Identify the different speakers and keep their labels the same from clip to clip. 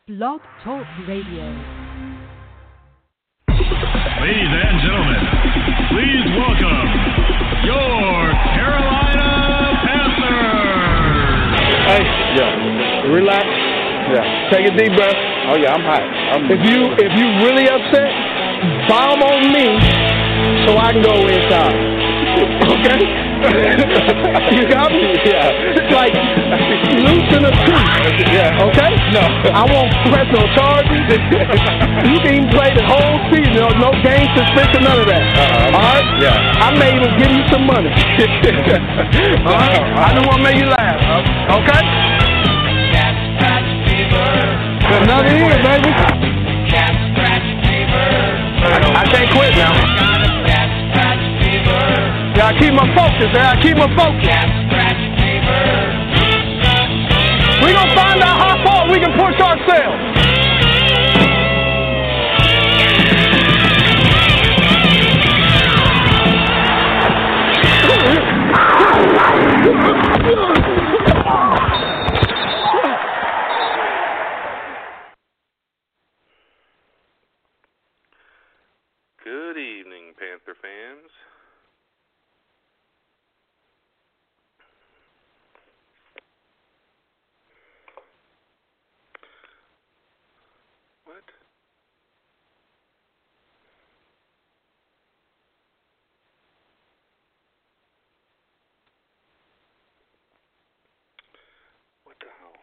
Speaker 1: Blog Talk Radio.
Speaker 2: Ladies and gentlemen, please welcome your Carolina Panthers.
Speaker 3: Hey, yeah, relax. Yeah, take a deep breath. Oh yeah, I'm hot. If you really upset, bomb on me so I can go inside. Okay? You got me? Yeah. It's like loosen a tooth. Yeah. Okay? No. I won't press no charges. You can even play the whole season. No game suspension, none of that. All right? Yeah. I may even give you some money. All right? I just want to make you laugh. Okay? Another year, baby. I can't quit now. Yeah, I keep my focus, man. I keep my focus. We gonna find out how far we can push ourselves.
Speaker 4: Good evening, Panther fans. What? What the hell?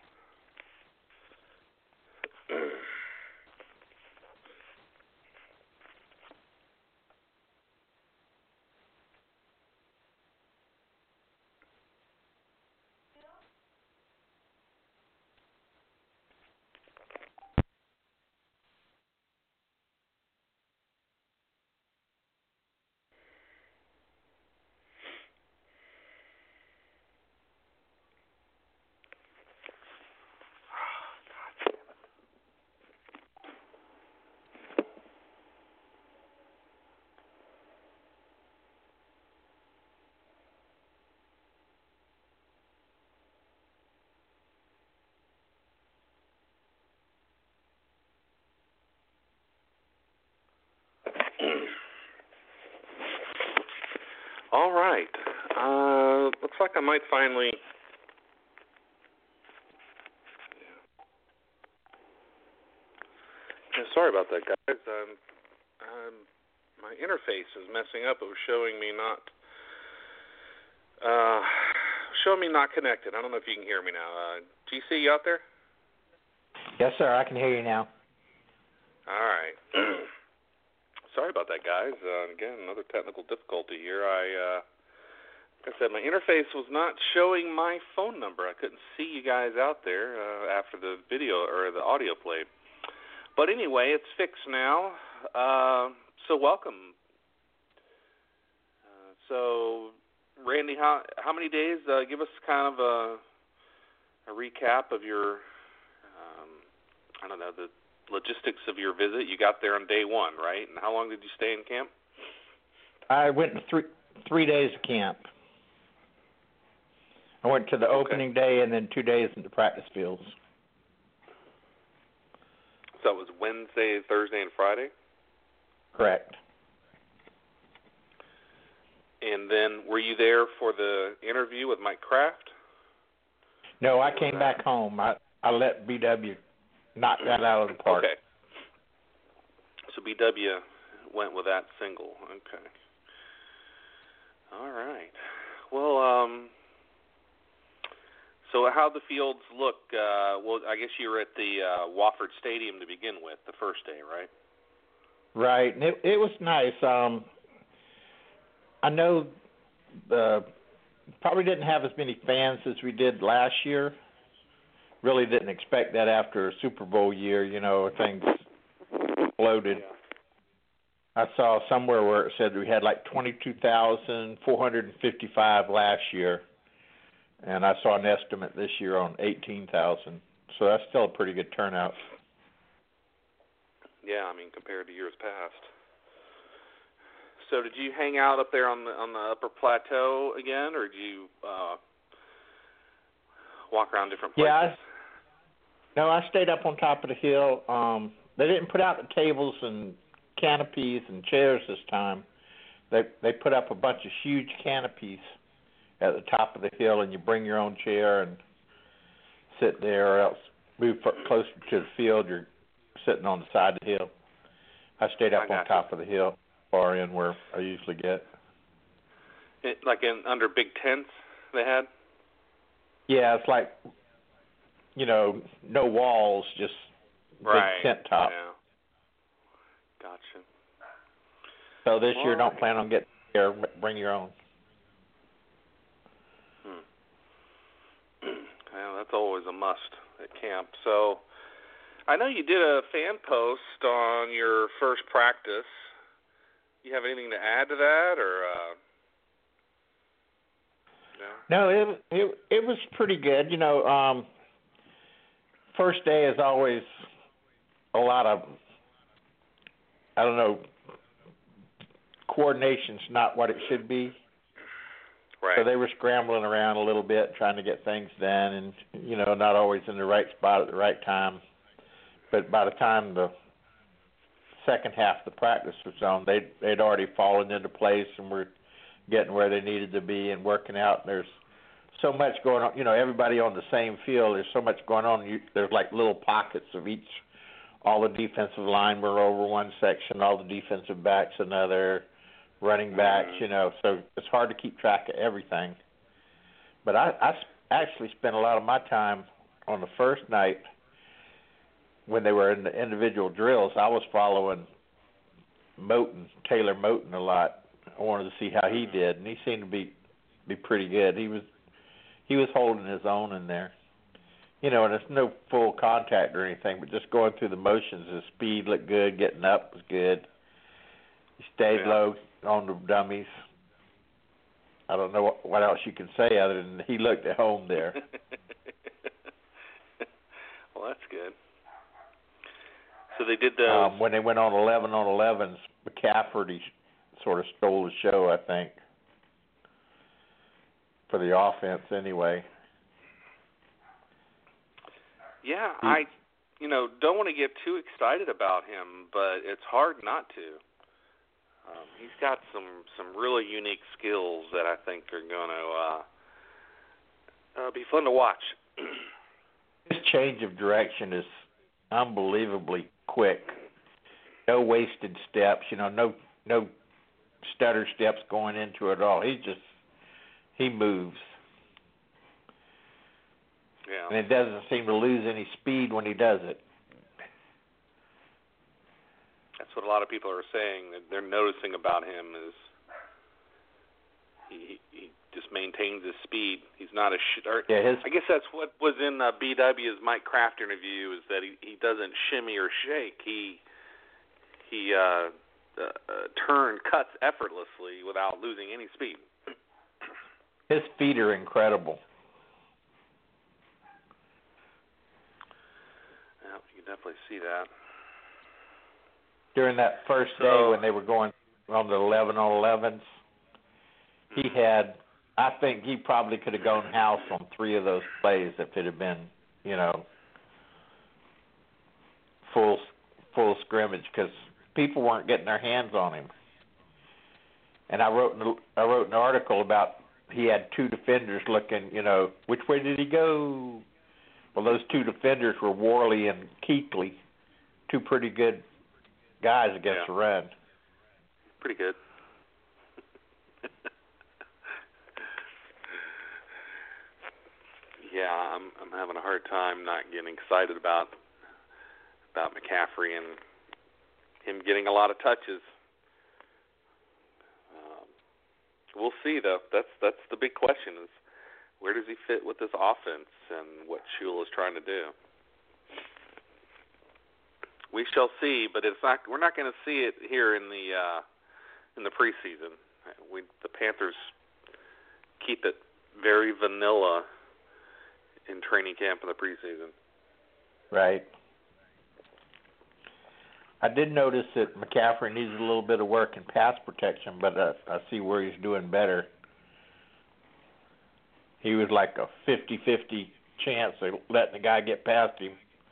Speaker 4: All right. Looks like I might finally. Yeah, sorry about that, guys. My interface is messing up. It was showing me not connected. I don't know if you can hear me now. GC, you out there?
Speaker 5: Yes, sir. I can hear you now.
Speaker 4: All right. Sorry about that, guys. Again, another technical difficulty here. Like I said, my interface was not showing my phone number. I couldn't see you guys out there after the video or the audio played. But anyway, it's fixed now. So welcome. So, Randy, how many days? Give us kind of a recap of your, the logistics of your visit. You got there on day one, right? And how long did you stay in camp?
Speaker 5: I went to three days of camp. I went to the opening day and then 2 days in the practice fields.
Speaker 4: So it was Wednesday, Thursday, and Friday?
Speaker 5: Correct.
Speaker 4: And then were you there for the interview with Mike Kraft?
Speaker 5: No, I came back home. I let BW knock that out of the park.
Speaker 4: Okay. So BW went with that single. Okay. All right. Well, so how'd the fields look? Well, I guess you were at the Wofford Stadium to begin with the first day, right?
Speaker 5: Right. And it was nice. I know probably didn't have as many fans as we did last year. Really didn't expect that after a Super Bowl year, things exploded.
Speaker 4: Yeah.
Speaker 5: I saw somewhere where it said we had like 22,455 last year, and I saw an estimate this year on 18,000. So that's still a pretty good turnout.
Speaker 4: Yeah, I mean, compared to years past. So did you hang out up there on the upper plateau again, or did you walk around different places?
Speaker 5: Yeah, No, I stayed up on top of the hill. They didn't put out the tables and canopies and chairs this time. They put up a bunch of huge canopies at the top of the hill, and you bring your own chair and sit there, or else move closer to the field. You're sitting on the side of the hill. I stayed up on top of the hill, far in where I usually get.
Speaker 4: Like under big tents they had?
Speaker 5: Yeah, it's like, no walls, just big tent top.
Speaker 4: Yeah. Gotcha.
Speaker 5: So this year, don't plan on getting there. Bring your own.
Speaker 4: Well, that's always a must at camp. So I know you did a fan post on your first practice. You have anything to add to that, or?
Speaker 5: No, it was pretty good. First day is always a lot of, coordination's not what it should be.
Speaker 4: Right.
Speaker 5: So they were scrambling around a little bit, trying to get things done, and not always in the right spot at the right time. But by the time the second half of the practice was on, they'd already fallen into place and were getting where they needed to be and working out. And there's so much going on. Everybody on the same field. There's so much going on. There's like little pockets of each. All the defensive line were over one section. All the defensive backs another. Running backs, so it's hard to keep track of everything. But I actually spent a lot of my time on the first night when they were in the individual drills. I was following Taylor Moton a lot. I wanted to see how he did, and he seemed to be pretty good. He was holding his own in there. And it's no full contact or anything, but just going through the motions, his speed looked good, getting up was good. He stayed low on the dummies. I don't know what else you can say other than he looked at home there.
Speaker 4: Well, that's good. So they did those.
Speaker 5: When they went on 11-on-11s, McCafferty sort of stole the show, I think, for the offense anyway.
Speaker 4: Yeah, I don't want to get too excited about him, but it's hard not to. He's got some really unique skills that I think are going to be fun to watch.
Speaker 5: His change of direction is unbelievably quick. No wasted steps, no stutter steps going into it at all. He moves.
Speaker 4: Yeah.
Speaker 5: And it doesn't seem to lose any speed when he does it.
Speaker 4: That's what a lot of people are saying that they're noticing about him is he just maintains his speed. He's not a I guess that's what was in BW's Mike Kraft interview, is that he doesn't shimmy or shake. He cuts effortlessly without losing any speed.
Speaker 5: His feet are incredible.
Speaker 4: Yeah, you can definitely see that.
Speaker 5: During that first day when they were going on the 11-on-11s, he had, I think he probably could have gone house on 3 of those plays if it had been, full scrimmage, because people weren't getting their hands on him. And I wrote an article about he had 2 defenders looking, which way did he go? Well, those 2 defenders were Worley and Keekly, 2 pretty good guys against the run.
Speaker 4: Pretty good. Yeah, I'm having a hard time not getting excited about McCaffrey and him getting a lot of touches. We'll see, though. That's the big question: is where does he fit with this offense and what Shula is trying to do. We shall see, but we're not going to see it here in the preseason. The Panthers keep it very vanilla in training camp in the preseason.
Speaker 5: Right. I did notice that McCaffrey needs a little bit of work in pass protection, but I see where he's doing better. He was like a 50-50 chance of letting the guy get past him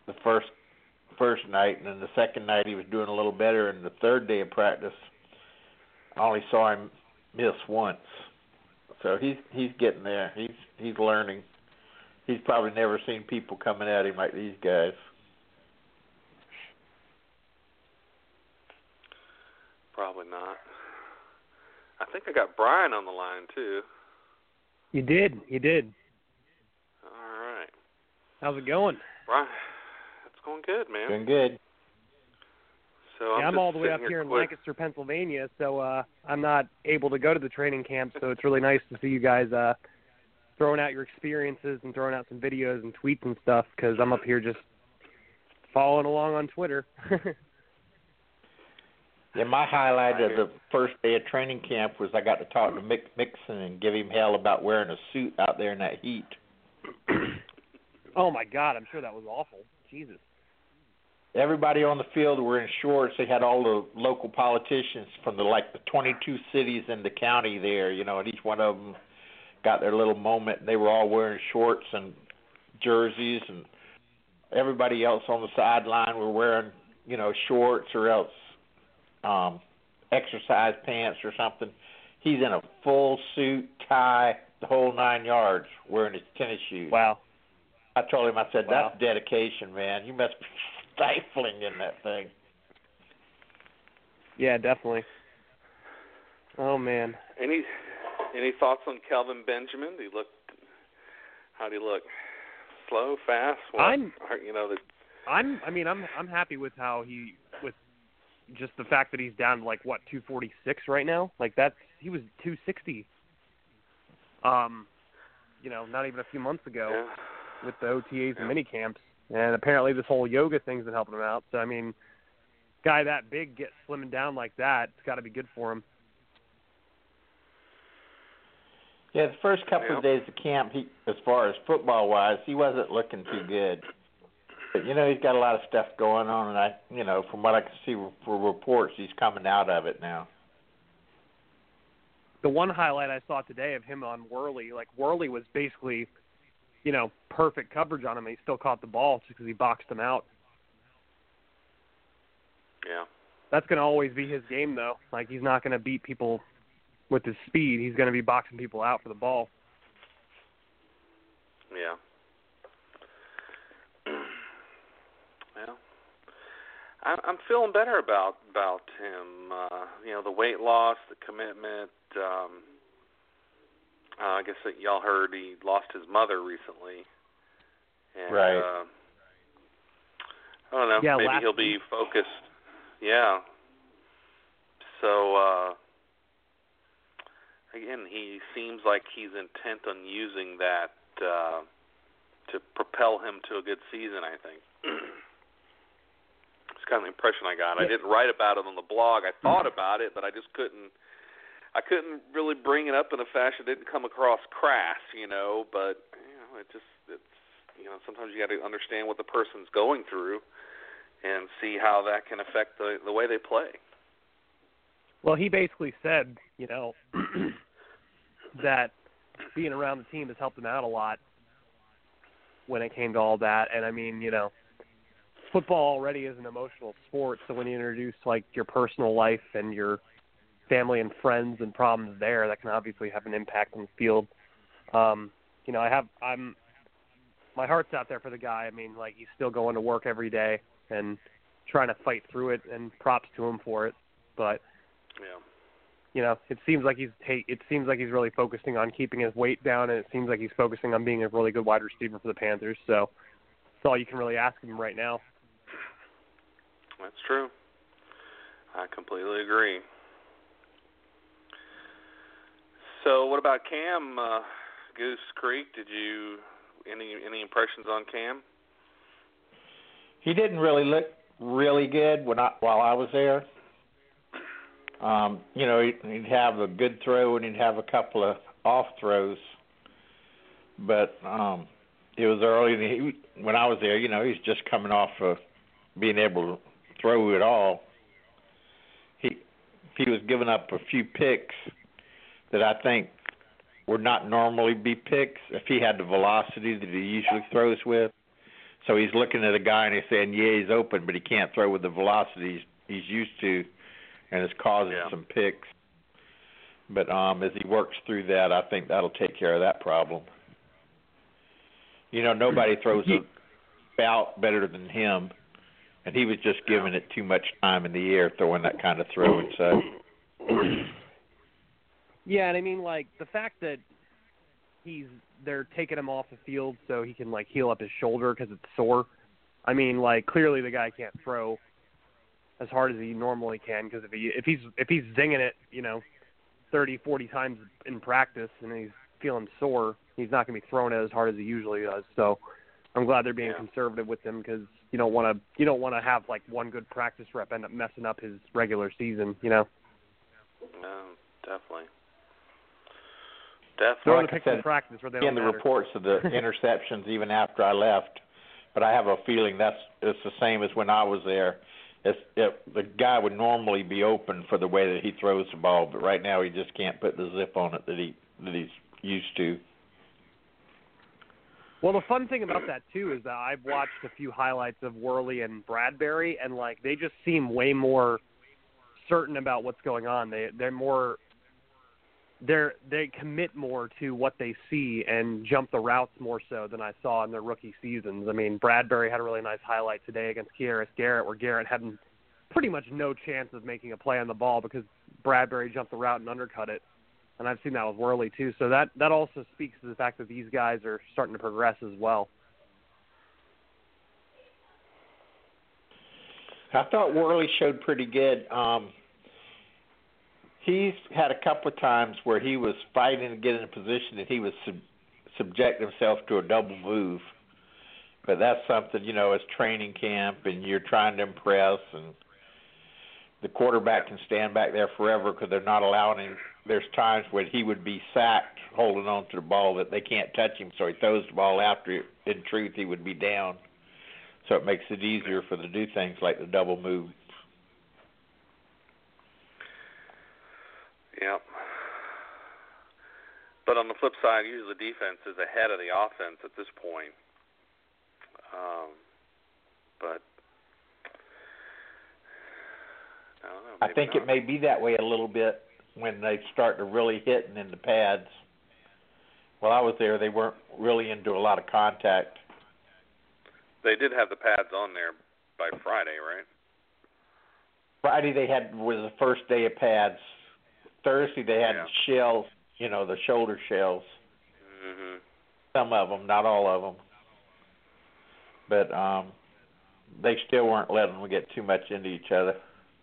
Speaker 5: the first night, and then the second night he was doing a little better, and the third day of practice I only saw him miss once. So he's getting there. He's learning. He's probably never seen people coming at him like these guys.
Speaker 4: Probably not. I think I got Brian on the line too.
Speaker 6: You did.
Speaker 4: All right.
Speaker 6: How's it going?
Speaker 4: Brian, it's going good, man.
Speaker 5: Doing good.
Speaker 4: So
Speaker 6: I'm all the way up here in Lancaster, Pennsylvania, so I'm not able to go to the training camp, so it's really nice to see you guys throwing out your experiences and throwing out some videos and tweets and stuff, because I'm up here just following along on Twitter.
Speaker 5: Yeah, my highlight of the first day of training camp was I got to talk to Mick Mixon and give him hell about wearing a suit out there in that heat.
Speaker 6: Oh, my God, I'm sure that was awful. Jesus.
Speaker 5: Everybody on the field were in shorts. They had all the local politicians from the 22 cities in the county there, and each one of them got their little moment. They were all wearing shorts and jerseys, and everybody else on the sideline were wearing, shorts or else exercise pants or something. He's in a full suit, tie, the whole 9 yards, wearing his tennis shoes.
Speaker 6: Wow.
Speaker 5: I told him, I said,
Speaker 6: wow.
Speaker 5: That's dedication, man. You must be stifling in that thing.
Speaker 6: Yeah, definitely. Oh, man.
Speaker 4: Any thoughts on Kelvin Benjamin? How do you look? Slow, fast?
Speaker 6: I'm happy with how with just the fact that he's down to 246 right now. He was 260. Not even a few months ago with the OTAs and mini camps, and apparently this whole yoga thing's been helping him out. So guy that big gets slimming down like that, it's got to be good for him.
Speaker 5: Yeah, the first couple of days of camp, as far as football-wise, he wasn't looking too good. But, he's got a lot of stuff going on, and from what I can see for reports, he's coming out of it now.
Speaker 6: The one highlight I saw today of him on Worley, Worley was basically, perfect coverage on him, and he still caught the ball just because he boxed him out.
Speaker 4: Yeah.
Speaker 6: That's going to always be his game, though. He's not going to beat people with his speed. He's going to be boxing people out for the ball.
Speaker 4: Yeah. Well, I'm feeling better about him. The weight loss, the commitment. I guess that y'all heard he lost his mother recently. And,
Speaker 5: right.
Speaker 4: I don't know.
Speaker 6: Yeah,
Speaker 4: maybe he'll be focused. Yeah. So, again, he seems like he's intent on using that to propel him to a good season, I think. It's kind of the impression I got. I didn't write about it on the blog. I thought about it, but I just couldn't really bring it up in a fashion that didn't come across crass, but sometimes you got to understand what the person's going through and see how that can affect the way they play.
Speaker 6: Well, he basically said, that being around the team has helped him out a lot when it came to all that. And football already is an emotional sport, so when you introduce your personal life and your family and friends and problems there, that can obviously have an impact on the field. My heart's out there for the guy. He's still going to work every day and trying to fight through it, and props to him for it. But it seems like he's really focusing on keeping his weight down, and it seems like he's focusing on being a really good wide receiver for the Panthers. So that's all you can really ask him right now.
Speaker 4: That's true. I completely agree. So what about Cam, Goose Creek? Did you any impressions on Cam?
Speaker 5: He didn't really look really good while I was there. He'd have a good throw and he'd have a couple of off throws. But it was early when I was there. He's just coming off of being able to throw it all. He was giving up a few picks that I think would not normally be picks if he had the velocity that he usually throws with. So he's looking at a guy and he's saying, yeah, he's open, but he can't throw with the velocity he's used to, and it's causing some picks. But as he works through that, I think that'll take care of that problem. You know, nobody throws a bout better than him, and he was just giving it too much time in the air, throwing that kind of throw and such.
Speaker 6: Yeah, and I mean, like, the fact that they're taking him off the field so he can, like, heal up his shoulder because it's sore. I mean, like, clearly the guy can't throw as hard as he normally can, because if he's zinging it, you know, 30, 40 times in practice and he's feeling sore, he's not going to be throwing it as hard as he usually does. So I'm glad they're being conservative with him, because you don't want to have like one good practice rep end up messing up his regular season, you know.
Speaker 4: No, definitely.
Speaker 6: Throw
Speaker 5: Like
Speaker 6: the
Speaker 5: I
Speaker 6: picks
Speaker 5: said,
Speaker 6: in practice where they
Speaker 5: in
Speaker 6: don't
Speaker 5: the
Speaker 6: matter.
Speaker 5: reports of the interceptions even after I left, but I have a feeling it's the same as when I was there. The guy would normally be open for the way that he throws the ball, but right now he just can't put the zip on it that he's used to.
Speaker 6: Well, the fun thing about that too is that I've watched a few highlights of Worley and Bradbury, and like they just seem way more certain about what's going on. They commit more to what they see and jump the routes more so than I saw in their rookie seasons. I mean, Bradbury had a really nice highlight today against Kearis Garrett, where Garrett had pretty much no chance of making a play on the ball because Bradbury jumped the route and undercut it. And I've seen that with Worley too. So that also speaks to the fact that these guys are starting to progress as well.
Speaker 5: I thought Worley showed pretty good. He's had a couple of times where he was fighting to get in a position that he was subject himself to a double move. But that's something, you know, it's training camp and you're trying to impress, and the quarterback can stand back there forever because they're not allowing him. There's times when he would be sacked holding on to the ball that they can't touch him, so he throws the ball after it. In truth, he would be down. So it makes it easier for them to do things like the double move.
Speaker 4: Yep. But on the flip side, usually the defense is ahead of the offense at this point. But I don't know.
Speaker 5: I think it may be that way a little bit when they start to really hitting in the pads. While I was there, they weren't really into a lot of contact.
Speaker 4: They did have the pads on there by Friday, right?
Speaker 5: Friday was the first day of pads. Thursday they had the shells, you know, the shoulder shells.
Speaker 4: Mm-hmm.
Speaker 5: Some of them, not all of them. But they still weren't letting them get too much into each other.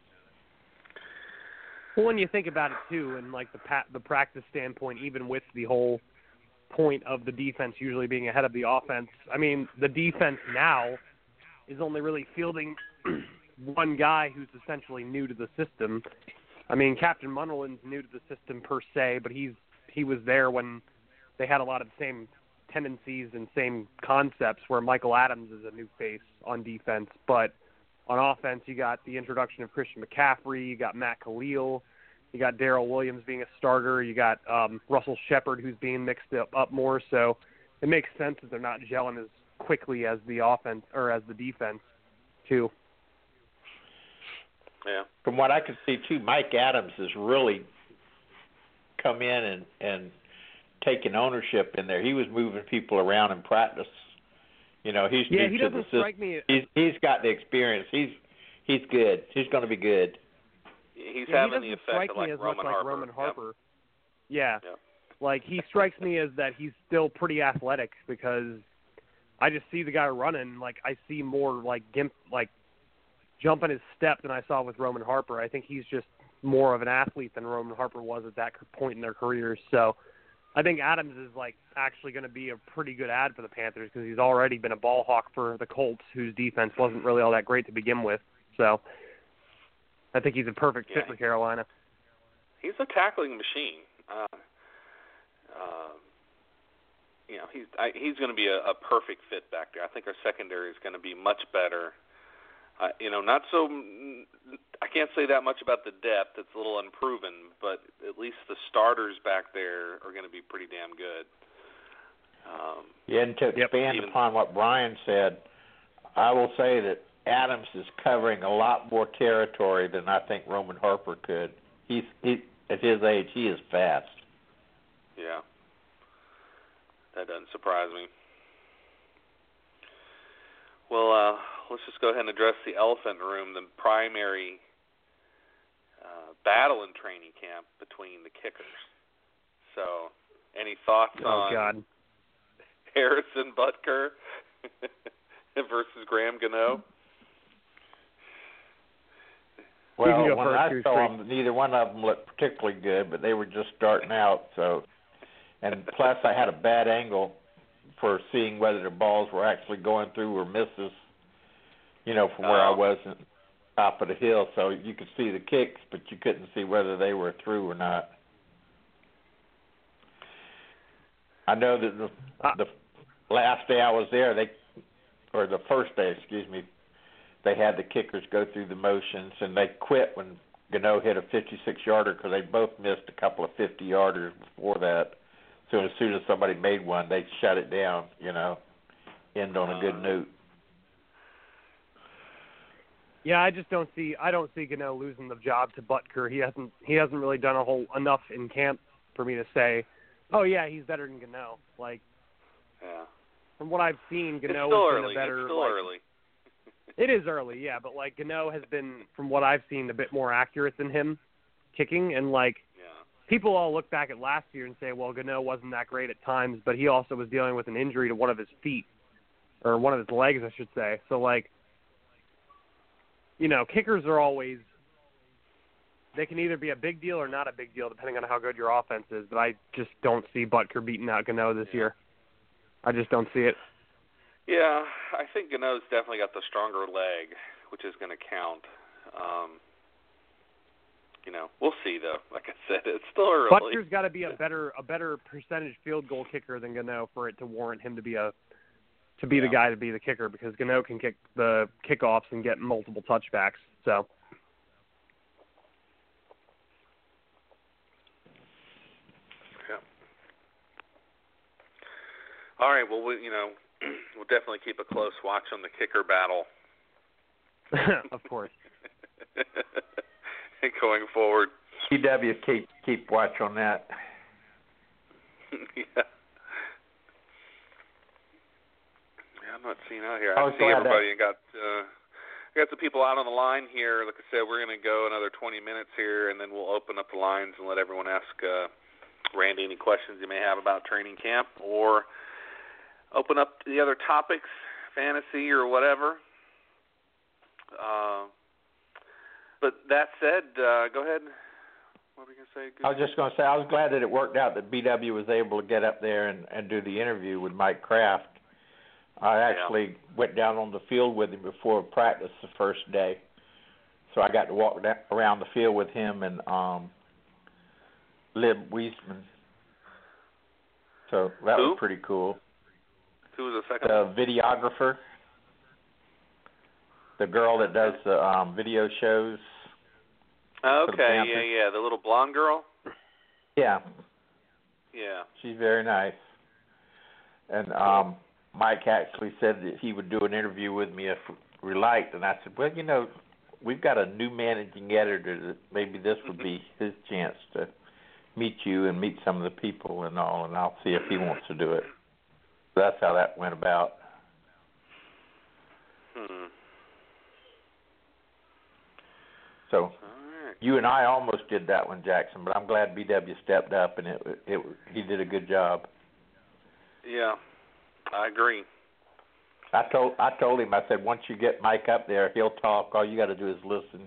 Speaker 6: Well, when you think about it too, and like the practice standpoint, even with the whole point of the defense usually being ahead of the offense, I mean, the defense now is only really fielding one guy who's essentially new to the system. I mean, Captain Munderland's new to the system per se, but he was there when they had a lot of the same tendencies and same concepts, where Michael Adams is a new face on defense. But on offense, you got the introduction of Christian McCaffrey, you got Matt Khalil, you got Darrell Williams being a starter, you got Russell Shepard who's being mixed up more. So it makes sense that they're not gelling as quickly as the offense or as the defense too.
Speaker 4: Yeah.
Speaker 5: From what I can see, too, Mike Adams has really come in and taken ownership in there. He was moving people around in practice. You know, he's new to the system. He's got the experience. He's good. He's going to be good.
Speaker 4: He's having the effect of like Roman Harper.
Speaker 6: Yeah. Like, he strikes me as that he's still pretty athletic, because I just see the guy running. Like, I see more like jump in his step than I saw with Roman Harper. I think he's just more of an athlete than Roman Harper was at that point in their careers. So I think Adams is like actually going to be a pretty good ad for the Panthers, because he's already been a ball hawk for the Colts, whose defense wasn't really all that great to begin with. So I think he's a perfect fit for Carolina.
Speaker 4: He's a tackling machine. You know, he's going to be a perfect fit back there. I think our secondary is going to be much better. You know, not so. I can't say that much about the depth; it's a little unproven. But at least the starters back there are going to be pretty damn good.
Speaker 5: And to expand upon what Brian said, I will say that Adams is covering a lot more territory than I think Roman Harper could. He at his age, he is fast.
Speaker 4: Yeah. That doesn't surprise me. Well, let's just go ahead and address the elephant in the room, the primary battle in training camp between the kickers. So, any thoughts on
Speaker 6: God.
Speaker 4: Harrison Butker versus Graham Gano?
Speaker 5: Well, when I saw them, neither one of them looked particularly good, but they were just starting out. So, and plus, I had a bad angle for seeing whether the balls were actually going through or misses. You know, from where I wasn't top of the hill, so you could see the kicks, but you couldn't see whether they were through or not. I know that the last day I was there, or the first day, they had the kickers go through the motions, and they quit when Gano hit a 56-yarder because they both missed a couple of 50-yarders before that. So as soon as somebody made one, they shut it down, end on a good note.
Speaker 6: Yeah, I don't see Gano losing the job to Butker. He hasn't really done enough in camp for me to say, oh yeah, he's better than Gano. From what I've seen, Gano has been a better.
Speaker 4: It's still early.
Speaker 6: It is early, yeah, but Gano has been, from what I've seen, a bit more accurate than him kicking, and people all look back at last year and say, well, Gano wasn't that great at times, but he also was dealing with an injury to one of his feet, or one of his legs, I should say. So kickers are always, they can either be a big deal or not a big deal, depending on how good your offense is. But I just don't see Butker beating out Gano this year. I just don't see it.
Speaker 4: Yeah, I think Gano's definitely got the stronger leg, which is going to count. We'll see though. Like I said, it's still early.
Speaker 6: Butker's got to be a better percentage field goal kicker than Gano for it to warrant him to be the guy to be the kicker, because Gano can kick the kickoffs and get multiple touchbacks. So.
Speaker 4: Yeah. All right. Well, we'll definitely keep a close watch on the kicker battle.
Speaker 6: Of course.
Speaker 4: Going forward.
Speaker 5: CW keep watch on that.
Speaker 4: Yeah. I'm not seeing out here. I see everybody. Got some people out on the line here. Like I said, we're going to go another 20 minutes here, and then we'll open up the lines and let everyone ask Randy any questions you may have about training camp, or open up the other topics, fantasy or whatever. But that said, go ahead. What were you going to say?
Speaker 5: I was just going to say I was glad that it worked out that BW was able to get up there and do the interview with Mike Kraft. I actually went down on the field with him before practice the first day. So I got to walk around the field with him and Lib Wiesman. So that was pretty cool.
Speaker 4: Who was the second?
Speaker 5: The videographer. The girl that does the video shows.
Speaker 4: Okay, yeah. The little blonde girl?
Speaker 5: Yeah.
Speaker 4: Yeah.
Speaker 5: She's very nice. And Mike actually said that he would do an interview with me if we liked, and I said, well, we've got a new managing editor that maybe this would be his chance to meet you and meet some of the people and all, and I'll see if he wants to do it. So that's how that went about. So you and I almost did that one, Jackson, but I'm glad BW stepped up, and he did a good job.
Speaker 4: Yeah, I agree.
Speaker 5: I told him, I said, once you get Mike up there, he'll talk. All you got to do is listen.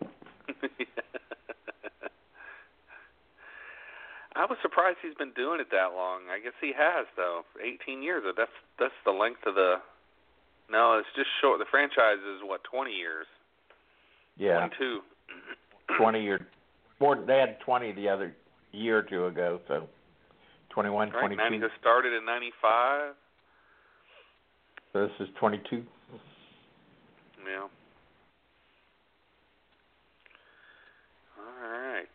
Speaker 4: I was surprised he's been doing it that long. I guess he has, though. 18 years. That's the length of the. No, it's just short. The franchise is 20 years.
Speaker 5: Yeah.
Speaker 4: 22.
Speaker 5: 20 years. They had 20 the other year or two ago, so 21,
Speaker 4: right,
Speaker 5: 22.
Speaker 4: 90 started in 95.
Speaker 5: So this is 22.
Speaker 4: Yeah. All right.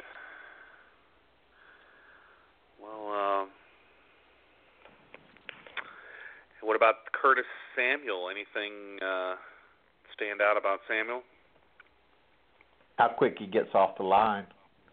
Speaker 4: Well, what about Curtis Samuel. Anything stand out about Samuel?
Speaker 5: How quick he gets off the line.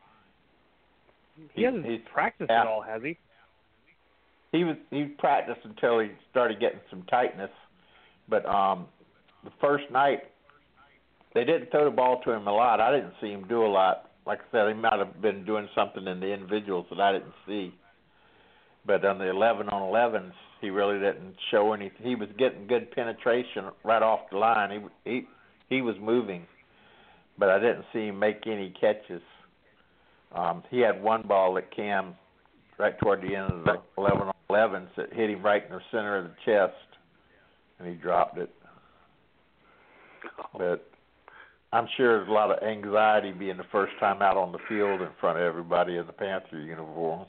Speaker 6: He hasn't practiced at all, has he?
Speaker 5: He practiced until he started getting some tightness. But the first night, they didn't throw the ball to him a lot. I didn't see him do a lot. Like I said, he might have been doing something in the individuals that I didn't see. But on the 11-on-11s, he really didn't show anything. He was getting good penetration right off the line. He was moving, but I didn't see him make any catches. He had one ball that Cam, right toward the end of the 11-on-11s, that hit him right in the center of the chest, and he dropped it. But I'm sure there's a lot of anxiety being the first time out on the field in front of everybody in the Panther uniform.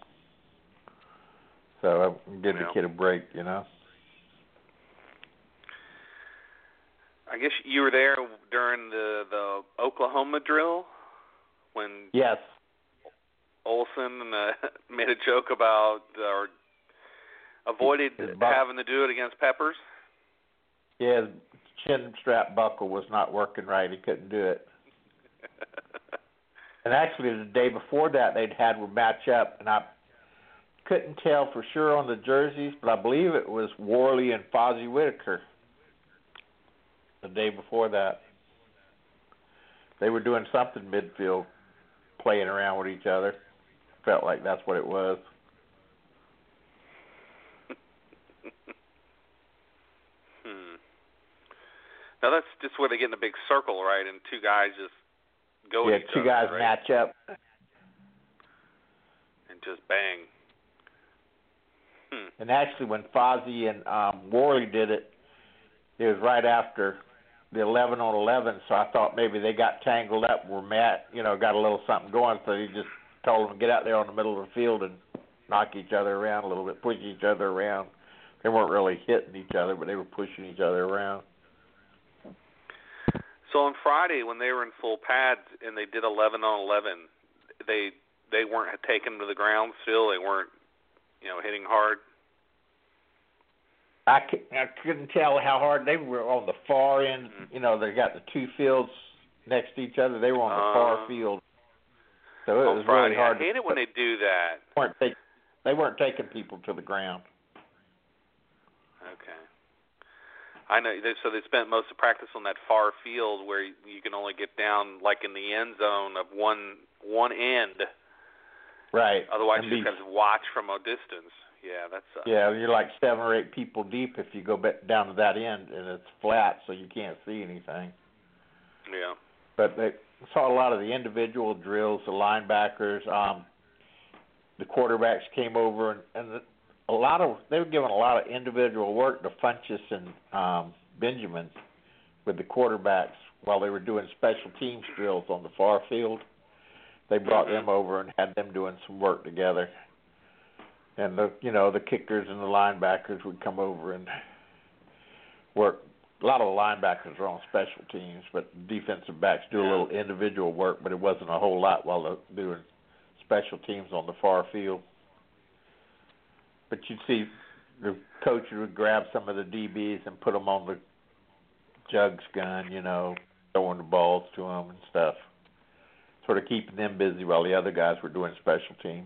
Speaker 5: So I'm giving the kid a break, you know.
Speaker 4: I guess you were there during the Oklahoma drill when
Speaker 5: Yes.
Speaker 4: Olsen made a joke about or avoided having to do it against Peppers.
Speaker 5: Yeah, his chin strap buckle was not working right. He couldn't do it. And actually, the day before that, they'd had a match up, and I couldn't tell for sure on the jerseys, but I believe it was Worley and Fozzie Whitaker the day before that. They were doing something midfield, playing around with each other. Felt like that's what it was.
Speaker 4: Now that's just where they get in a big circle, right? And two guys just go at each other.
Speaker 5: Yeah, two guys
Speaker 4: right?
Speaker 5: match up.
Speaker 4: And just bang.
Speaker 5: And actually, when Fozzie and Worley did it, it was right after the 11-on-11, so I thought maybe they got tangled up where Matt, got a little something going, so he just told them to get out there on the middle of the field and knock each other around a little bit, push each other around. They weren't really hitting each other, but they were pushing each other around.
Speaker 4: So on Friday, when they were in full pads and they did 11-on-11, they weren't taken to the ground still? They weren't, hitting hard?
Speaker 5: I couldn't tell how hard they were on the far end.
Speaker 4: Mm-hmm.
Speaker 5: They got the two fields next to each other. They were on the far field. So it was
Speaker 4: Friday,
Speaker 5: really hard.
Speaker 4: I hate it when they do that.
Speaker 5: They weren't taking people to the ground.
Speaker 4: Okay. I know. So they spent most of practice on that far field where you can only get down like in the end zone of one end.
Speaker 5: Right.
Speaker 4: Otherwise, you just have to watch from a distance. Yeah, that's.
Speaker 5: Yeah, you're like 7 or 8 people deep if you go down to that end, and it's flat, so you can't see anything.
Speaker 4: Yeah.
Speaker 5: But they saw a lot of the individual drills, the linebackers, the quarterbacks came over, and they were giving a lot of individual work to Funchess and Benjamin with the quarterbacks while they were doing special teams drills on the far field. They brought them over and had them doing some work together. And the kickers and the linebackers would come over and work. A lot of the linebackers are on special teams, but defensive backs do a little individual work, but it wasn't a whole lot while they're doing special teams on the far field. But you'd see the coach would grab some of the DBs and put them on the jugs gun, throwing the balls to them and stuff, sort of keeping them busy while the other guys were doing special teams.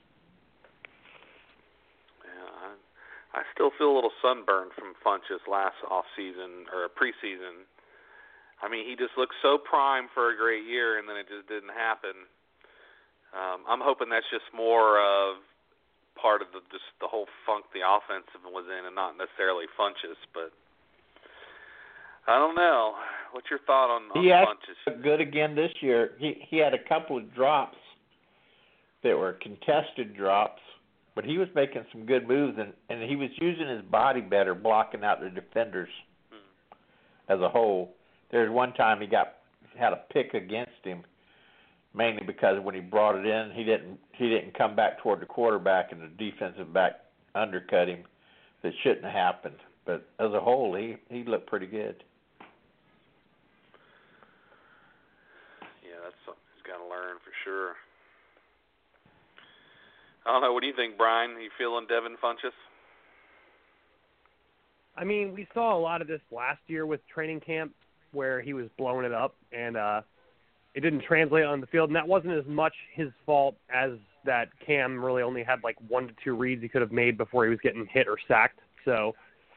Speaker 4: I still feel a little sunburned from Funchess last off-season or preseason. I mean, he just looked so primed for a great year, and then it just didn't happen. I'm hoping that's just more of part of the whole funk the offense was in, and not necessarily Funchess. But I don't know. What's your thought on Funchess?
Speaker 5: He good again this year. He had a couple of drops that were contested drops. But he was making some good moves, and he was using his body better, blocking out the defenders as a whole. There's one time he had a pick against him, mainly because when he brought it in, he didn't come back toward the quarterback, and the defensive back undercut him. That shouldn't have happened. But as a whole, he looked pretty good.
Speaker 4: Yeah, that's something he's got to learn for sure. I don't know. What do you think, Brian? Are you feeling Devin Funchess?
Speaker 6: I mean, we saw a lot of this last year with training camp where he was blowing it up, and it didn't translate on the field, and that wasn't as much his fault as that Cam really only had like 1 to 2 reads he could have made before he was getting hit or sacked. So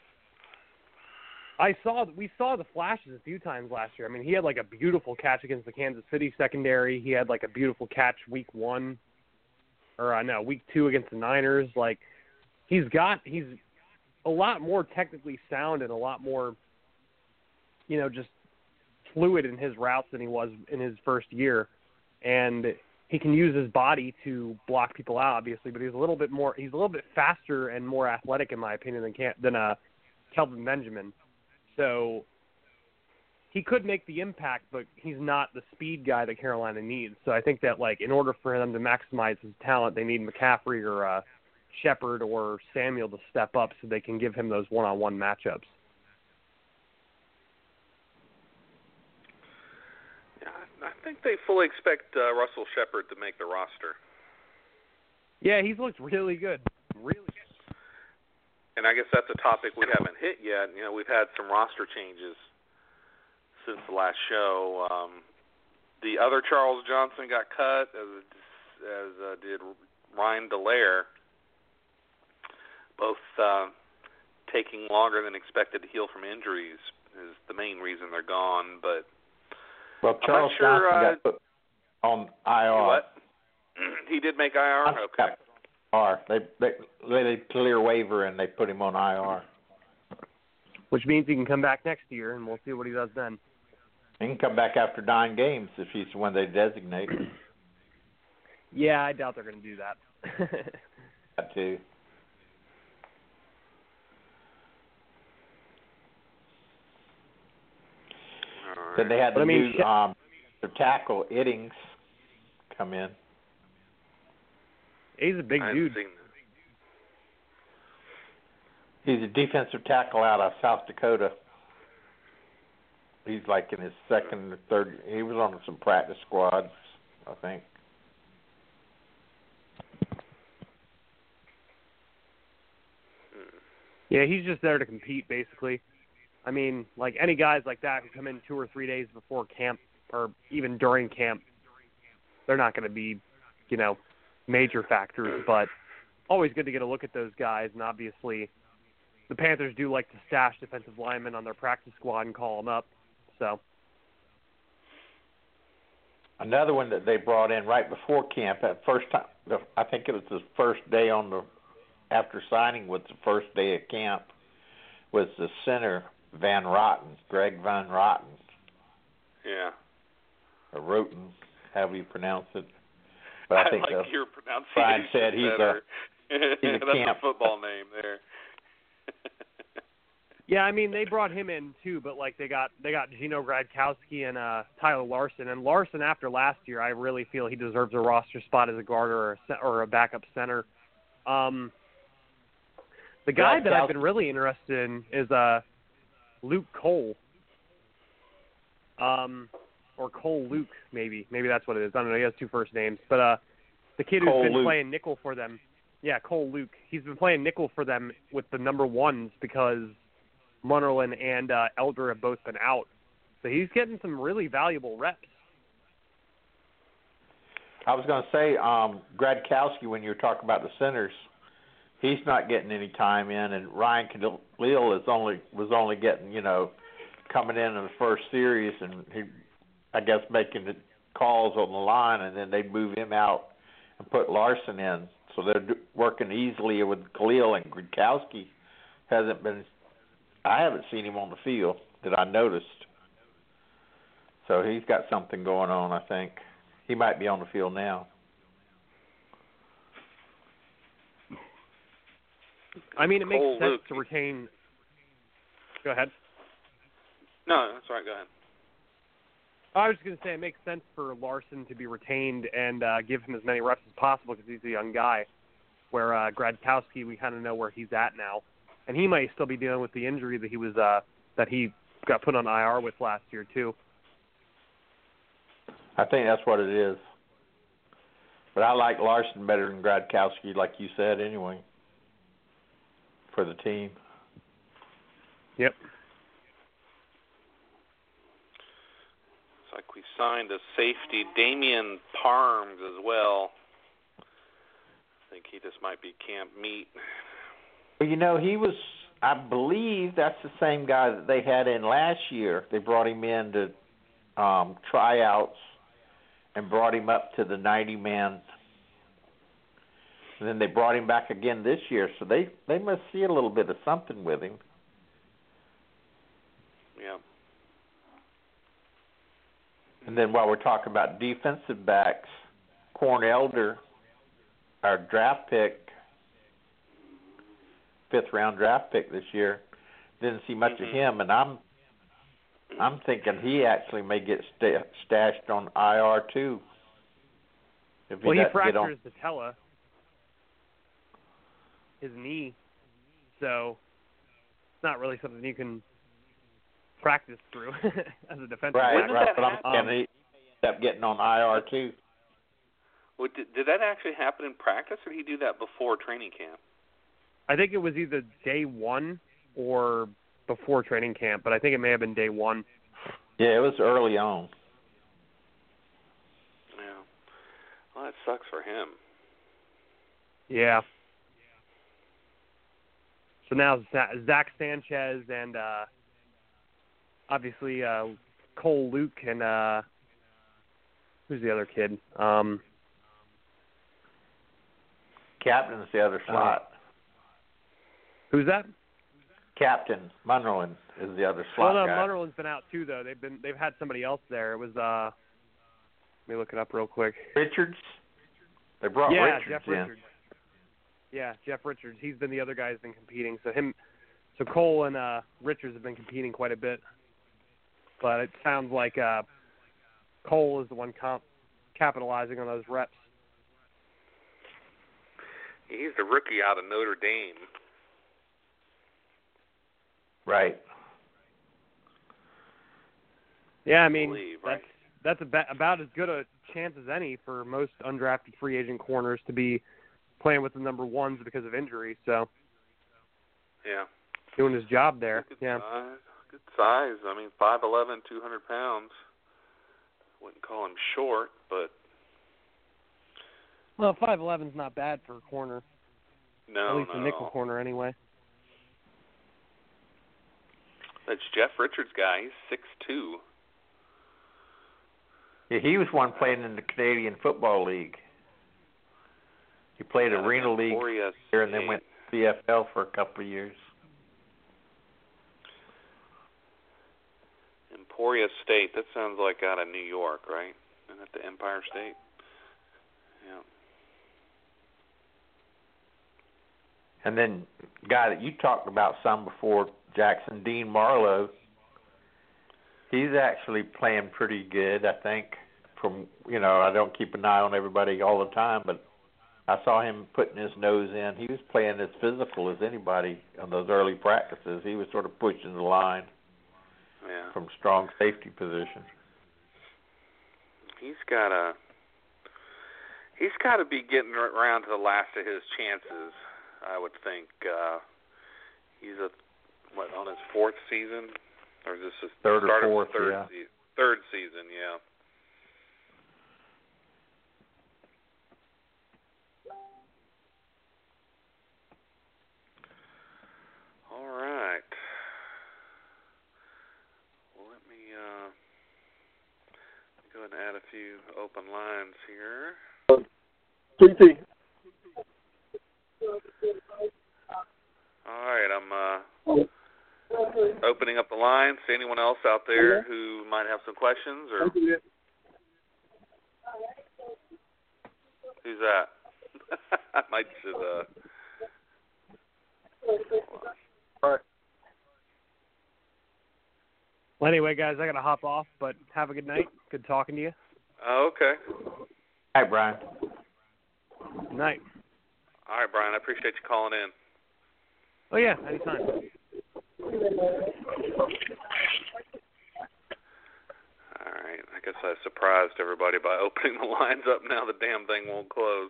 Speaker 6: we saw the flashes a few times last year. I mean, he had like a beautiful catch against the Kansas City secondary. He had like a beautiful catch week 2 against the Niners. Like he's a lot more technically sound and a lot more, just fluid in his routes than he was in his first year. And he can use his body to block people out, obviously, but he's a little bit faster and more athletic, in my opinion, than Kelvin Benjamin. So he could make the impact, but he's not the speed guy that Carolina needs. So I think that, in order for them to maximize his talent, they need McCaffrey or Shepard or Samuel to step up so they can give him those one-on-one matchups.
Speaker 4: I think they fully expect Russell Shepard to make the roster.
Speaker 6: Yeah, he's looked really good. Really good.
Speaker 4: And I guess that's a topic we haven't hit yet. We've had some roster changes since the last show. The other Charles Johnson got cut, as did Ryan Dallaire, both taking longer than expected to heal from injuries is the main reason they're gone. But
Speaker 5: well, Charles Johnson got put on IR.
Speaker 4: What? He did make IR? Okay.
Speaker 5: They clear waiver and they put him on IR.
Speaker 6: Which means he can come back next year, and we'll see what he does then.
Speaker 5: He can come back after 9 games if he's the one they designate.
Speaker 6: Yeah, I doubt they're going to do that.
Speaker 5: That too. Then they had the new tackle, Iddings, come in.
Speaker 6: He's a big dude.
Speaker 5: He's a defensive tackle out of South Dakota. He's like in his second or third. He was on some practice squads, I think.
Speaker 6: Yeah, he's just there to compete, basically. I mean, any guys like that who come in 2 or 3 days before camp or even during camp, they're not going to be, major factors. But always good to get a look at those guys. And obviously, the Panthers do like to stash defensive linemen on their practice squad and call them up. So
Speaker 5: another one that they brought in right before camp, at first time, I think it was the first day after signing was the first day of camp, was the center, Van Rotten, Greg Van Rotten.
Speaker 4: Yeah.
Speaker 5: Or Roten, however you pronounce it. But I think
Speaker 4: like your pronunciation.
Speaker 5: Brian said he's a
Speaker 4: That's
Speaker 5: camp.
Speaker 4: a football name there.
Speaker 6: Yeah, I mean, they brought him in too, but they got Gino Gradkowski and Tyler Larson. And Larson, after last year, I really feel he deserves a roster spot as a guard or a backup center. The guy that I've been really interested in is Luke Cole. Or Cole Luke, maybe. Maybe that's what it is. I don't know. He has 2 first names. But the kid who's been playing nickel for them, Cole Luke, he's been playing nickel for them with the number 1s because Munnerlyn and Elder have both been out. So he's getting some really valuable reps.
Speaker 5: I was going to say, Gradkowski, when you were talking about the centers, he's not getting any time in, and Ryan Khalil was only getting, coming in the first series, and he, I guess, making the calls on the line, and then they'd move him out and put Larson in. So they're working easily with Khalil, and Gradkowski I haven't seen him on the field that I noticed. So he's got something going on, I think. He might be on the field now.
Speaker 6: I mean, it makes sense to retain. Go ahead.
Speaker 4: No, that's all right. Go ahead.
Speaker 6: I was going to say it makes sense for Larson to be retained and give him as many reps as possible because he's a young guy, where Gradkowski, we kind of know where he's at now. And he might still be dealing with the injury that he got put on IR with last year, too.
Speaker 5: I think that's what it is. But I like Larson better than Gradkowski, like you said, anyway, for the team.
Speaker 6: Yep.
Speaker 4: It's like we signed a safety, Damian Parms, as well. I think he just might be camp meat.
Speaker 5: Well, he was, I believe that's the same guy that they had in last year. They brought him in to tryouts and brought him up to the 90-man. And then they brought him back again this year, so they must see a little bit of something with him.
Speaker 4: Yeah.
Speaker 5: And then while we're talking about defensive backs, Corn Elder, our draft pick, 5th-round draft pick this year, didn't see much of him, and I'm thinking he actually may get stashed on IR too.
Speaker 6: Well, he fractured his patella, his knee, so it's not really something you can practice through as a defensive
Speaker 5: right,
Speaker 6: back.
Speaker 5: Right, but I'm thinking he ended up getting on IR too.
Speaker 4: Well, did that actually happen in practice, or did he do that before training camp?
Speaker 6: I think it was either day one or before training camp, but I think it may have been day one.
Speaker 5: Yeah, it was early on.
Speaker 4: Yeah. Well, that sucks for him.
Speaker 6: Yeah. So now Zach Sanchez and obviously Cole Luke and who's the other kid?
Speaker 5: Captain's the other slot.
Speaker 6: Who's that?
Speaker 5: Captain Munderland is the other slot
Speaker 6: guy.
Speaker 5: Munderland's
Speaker 6: been out too, though. They've had somebody else there. It was let me look it up real quick.
Speaker 5: Richards. They brought Richards
Speaker 6: Jeff
Speaker 5: in.
Speaker 6: Richards. Yeah, Jeff Richards. He's been the other guy who's been competing. So Cole and Richards have been competing quite a bit. But it sounds like Cole is the one capitalizing on those reps.
Speaker 4: He's the rookie out of Notre Dame.
Speaker 5: Right.
Speaker 6: Yeah, I mean,
Speaker 4: right?
Speaker 6: that's about as good a chance as any for most undrafted free agent corners to be playing with the number ones because of injury. So,
Speaker 4: yeah,
Speaker 6: doing his job there.
Speaker 4: Good size. I mean, 5'11", 200 pounds. Wouldn't call him short, but
Speaker 6: 5'11" is not bad for a corner.
Speaker 4: No,
Speaker 6: at least a nickel corner, anyway.
Speaker 4: That's Jeff Richards' guy. He's 6'2".
Speaker 5: Yeah, he was one playing in the Canadian Football League. He played Arena League here and then went to CFL for a couple of years.
Speaker 4: Emporia State. That sounds like out of New York, right? Isn't that the Empire State? Yeah.
Speaker 5: And then, guy that you talked about some before, Jackson Dean Marlowe, he's actually playing pretty good, I think. I don't keep an eye on everybody all the time, but I saw him putting his nose in. He was playing as physical as anybody on those early practices. He was sort of pushing the line from strong safety position.
Speaker 4: He's got to be getting around to the last of his chances, I would think. He's on his 4th season, or is this his
Speaker 5: third or fourth?
Speaker 4: Third season, yeah. All right. Well, let me go ahead and add a few open lines here.
Speaker 3: 3T.
Speaker 4: All right, I'm opening up the lines. See anyone else out there who might have some questions, or who's that? I might should.
Speaker 3: All right.
Speaker 6: Well, anyway, guys, I got to hop off, but have a good night. Good talking to you.
Speaker 4: Oh, okay.
Speaker 5: Hi, Brian.
Speaker 6: Good night.
Speaker 4: All right, Brian. I appreciate you calling in.
Speaker 6: Oh, yeah, anytime.
Speaker 4: All right. I guess I surprised everybody by opening the lines up. Now the damn thing won't close.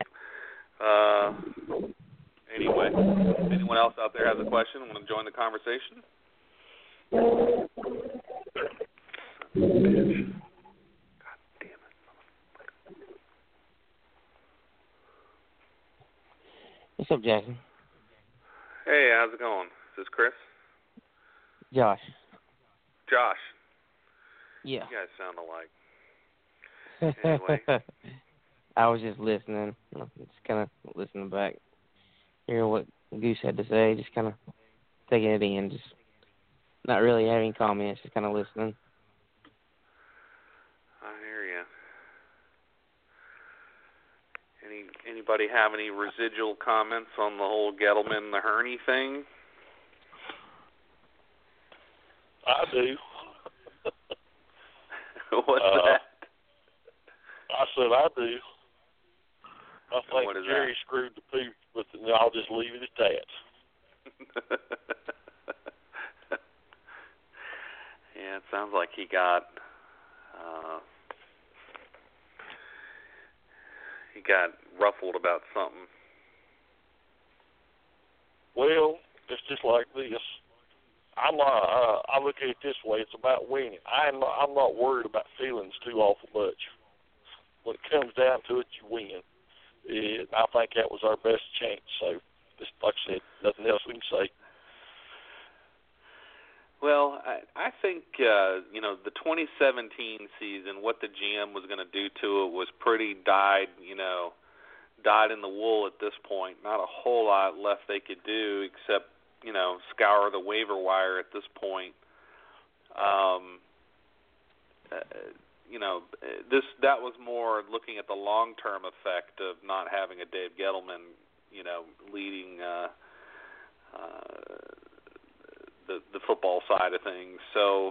Speaker 4: Anyway, if anyone else out there has a question, want to join the conversation? Bitch. God damn it.
Speaker 7: What's up, Jackson?
Speaker 4: Hey, how's it going? Is this Chris?
Speaker 7: Josh.
Speaker 4: Josh.
Speaker 7: Yeah.
Speaker 4: You guys sound alike. Anyway.
Speaker 7: I was just listening. Just kind of listening back, hearing what Goose had to say, just kind of taking it in, just not really having comments, just kind of listening.
Speaker 4: I hear you. Anybody have any residual comments on the whole Gettleman, the Hurney thing?
Speaker 8: I do.
Speaker 4: What's that?
Speaker 8: I said I do. I think
Speaker 4: what is
Speaker 8: Jerry
Speaker 4: that?
Speaker 8: screwed the pooch, but I'll just leave it at that.
Speaker 4: Yeah, it sounds like he got ruffled about something.
Speaker 8: Well, it's just like this. I look at it this way: it's about winning. I'm not worried about feelings too awful much. When it comes down to it, you win. And I think that was our best chance. So, just like I said, nothing else we can say.
Speaker 4: Well, I think the 2017 season, what the GM was going to do to it was pretty dyed in the wool at this point. Not a whole lot left they could do except scour the waiver wire at this point. That was more looking at the long-term effect of not having a Dave Gettleman, leading the football side of things. So,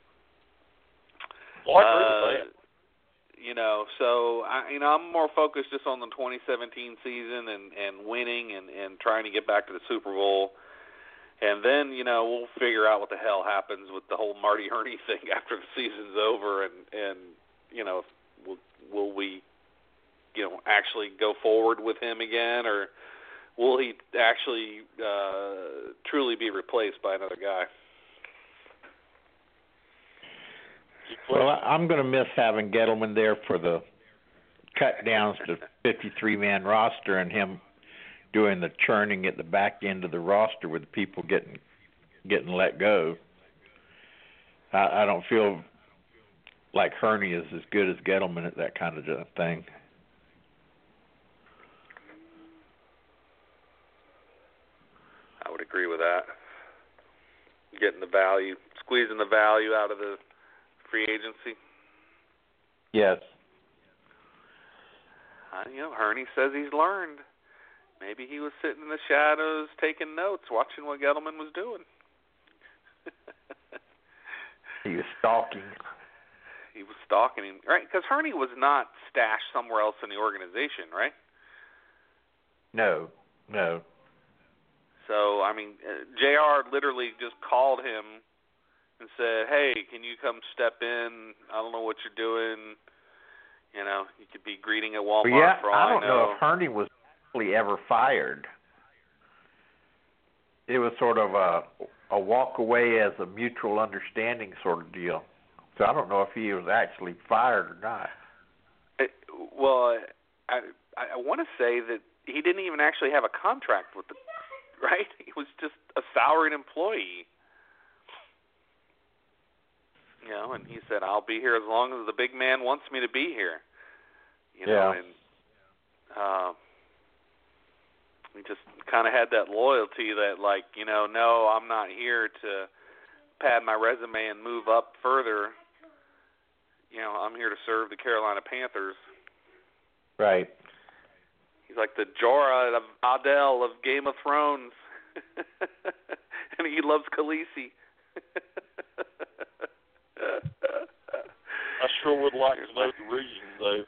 Speaker 8: I agree with that.
Speaker 4: So I'm more focused just on the 2017 season and winning and trying to get back to the Super Bowl. And then, we'll figure out what the hell happens with the whole Marty Hurney thing after the season's over and will we, actually go forward with him again, or will he actually truly be replaced by another guy?
Speaker 5: Well, I'm going to miss having Gettleman there for the cut downs to 53-man roster and him doing the churning at the back end of the roster with people getting let go. I don't feel like Hurney is as good as Gettleman at that kind of thing.
Speaker 4: I would agree with that. Getting the value, squeezing the value out of the free agency.
Speaker 5: Yes.
Speaker 4: Hurney says he's learned. Maybe he was sitting in the shadows taking notes, watching what Gettleman was doing.
Speaker 5: He was stalking.
Speaker 4: He was stalking him, right? Because Hurney was not stashed somewhere else in the organization, right?
Speaker 5: No.
Speaker 4: So, JR literally just called him and said, hey, can you come step in? I don't know what you're doing. You could be greeting at Walmart for all I know.
Speaker 5: I don't know if Hurney was actually ever fired. It was sort of a walk away as a mutual understanding sort of deal. So I don't know if he was actually fired or not.
Speaker 4: I want to say that he didn't even actually have a contract with the, right? He was just a salaried employee. And he said, I'll be here as long as the big man wants me to be here. And he just kind of had that loyalty that, no, I'm not here to pad my resume and move up further. I'm here to serve the Carolina Panthers.
Speaker 5: Right.
Speaker 4: He's like the Jorah of Adele of Game of Thrones. And he loves Khaleesi.
Speaker 8: I sure would like to know the reason, though.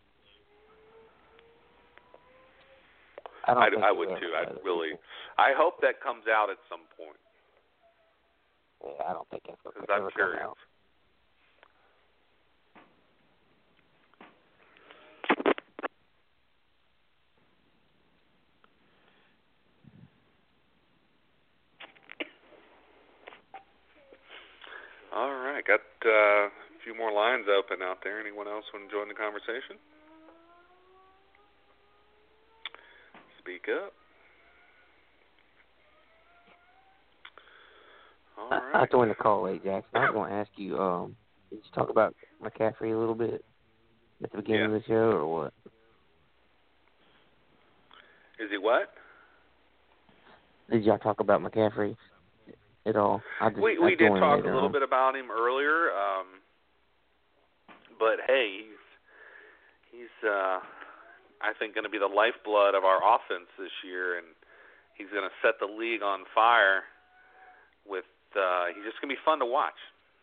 Speaker 4: I would too. I hope that comes out at some point.
Speaker 7: Yeah, I don't think that's
Speaker 4: because I'm curious.
Speaker 7: Out.
Speaker 4: got a few more lines open out there. Anyone else want to join the conversation? Speak up. All right.
Speaker 7: I joined the call late, Jackson. I was going to ask you, did you talk about McCaffrey a little bit at the beginning of the show, or what?
Speaker 4: Is he what?
Speaker 7: Did y'all talk about McCaffrey at all?
Speaker 4: We did talk a little bit about him earlier, but hey, he's I think going to be the lifeblood of our offense this year, and he's going to set the league on fire. With he's just going to be fun to watch.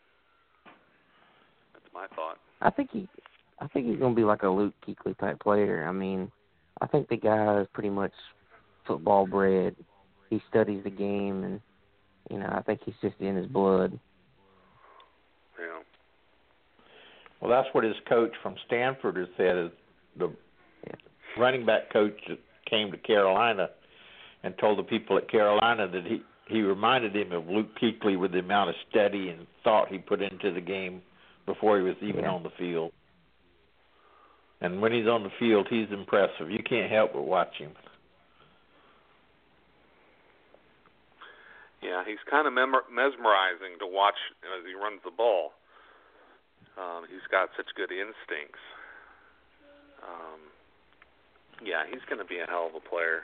Speaker 4: That's my thought.
Speaker 7: I think he's going to be like a Luke Kuechly type player. I mean, I think the guy is pretty much football bred. He studies the game, and I think he's just in his blood.
Speaker 4: Yeah.
Speaker 5: Well, that's what his coach from Stanford has said. Is the running back coach that came to Carolina and told the people at Carolina that he reminded him of Luke Kuechly with the amount of study and thought he put into the game before he was even on the field. And when he's on the field, he's impressive. You can't help but watch him.
Speaker 4: Yeah, he's kind of mesmerizing to watch as he runs the ball. He's got such good instincts. Yeah, he's going to be a hell of a player.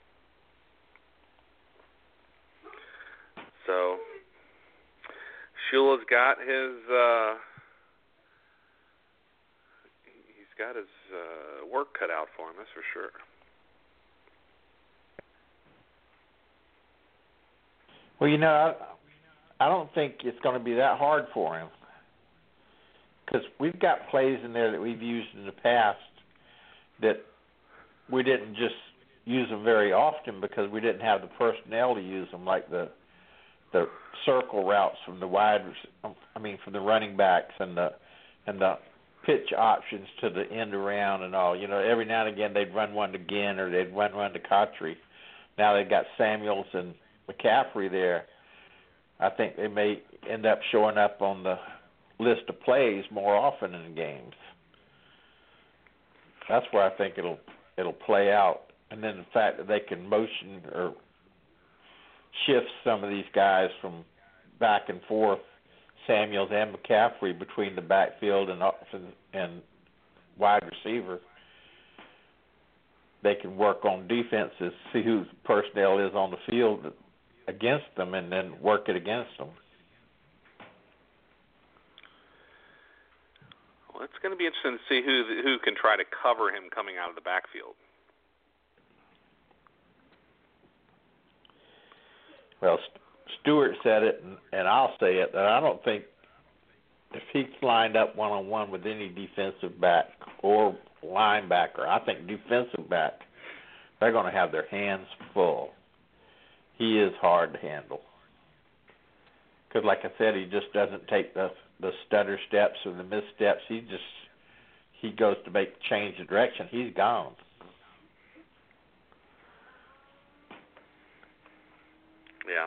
Speaker 4: So, Shula's got his work cut out for him, that's for sure.
Speaker 5: Well, I don't think it's going to be that hard for him, because we've got plays in there that we've used in the past that we didn't just use them very often because we didn't have the personnel to use them, like the circle routes from the from the running backs and the pitch options to the end around and all. Every now and again they'd run one to Ginn or they'd run one to Cotry. Now they've got Samuels and McCaffrey there. I think they may end up showing up on the list of plays more often in the games. That's where I think it'll play out. And then the fact that they can motion or shift some of these guys from back and forth, Samuels and McCaffrey, between the backfield and wide receiver. They can work on defenses, see who personnel is on the field against them, and then work it against them.
Speaker 4: Well, it's going to be interesting to see who can try to cover him coming out of the backfield.
Speaker 5: Well, Stewart said it, and I'll say it, that I don't think if he's lined up one-on-one with any defensive back or linebacker, I think defensive back, they're going to have their hands full. He is hard to handle. Because, like I said, he just doesn't take the stutter steps or the missteps. He goes to change the direction. He's gone.
Speaker 4: Yeah.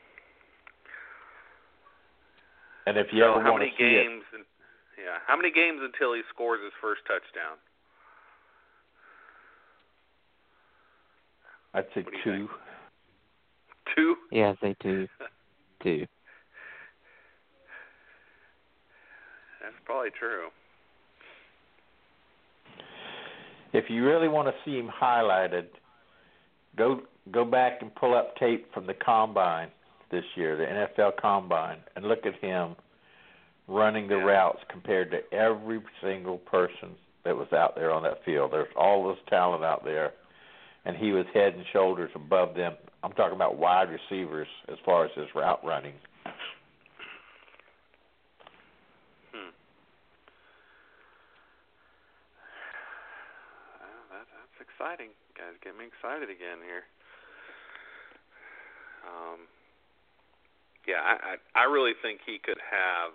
Speaker 5: And if you ever want to see
Speaker 4: it, how many games until he scores his first touchdown?
Speaker 5: I'd say 2.
Speaker 4: 2?
Speaker 7: Yeah, I'd say 2. 2.
Speaker 4: That's probably true.
Speaker 5: If you really want to see him highlighted, go back and pull up tape from the Combine this year, the NFL Combine, and look at him running the routes compared to every single person that was out there on that field. There's all this talent out there, and he was head and shoulders above them. I'm talking about wide receivers as far as his route running.
Speaker 4: That's exciting. Guys, get me excited again here. I really think he could have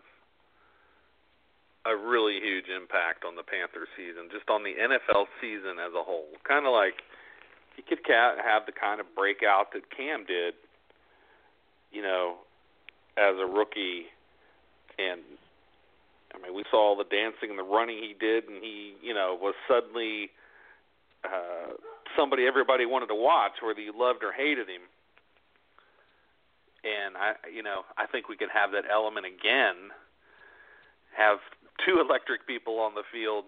Speaker 4: a really huge impact on the Panthers season, just on the NFL season as a whole. Kind of like he could have the kind of breakout that Cam did, as a rookie, and I mean, we saw all the dancing and the running he did, and he, was suddenly somebody everybody wanted to watch, whether you loved or hated him. And I think we could have that element again. Have two electric people on the field.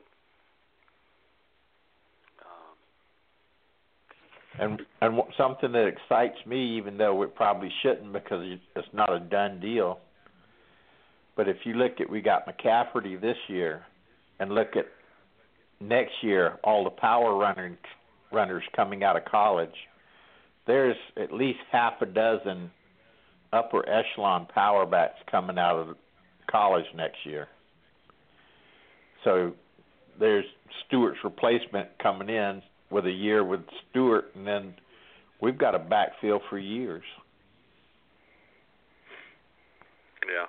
Speaker 5: And something that excites me, even though it probably shouldn't because it's not a done deal. But if you look at, we got McCafferty this year, and look at next year, all the power runners coming out of college, there's at least half a dozen upper echelon power backs coming out of college next year. So there's Stewart's replacement coming in with a year with Stewart, and then we've got a backfield for years.
Speaker 4: Yeah.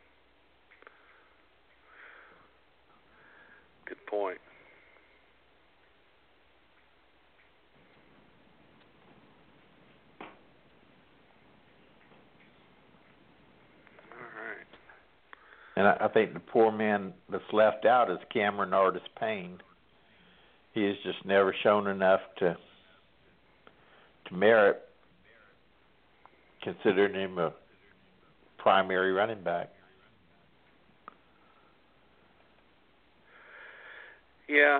Speaker 4: Good point.
Speaker 5: And I think the poor man that's left out is Cameron Artis Payne. He has just never shown enough to merit considering him a primary running back.
Speaker 4: Yeah.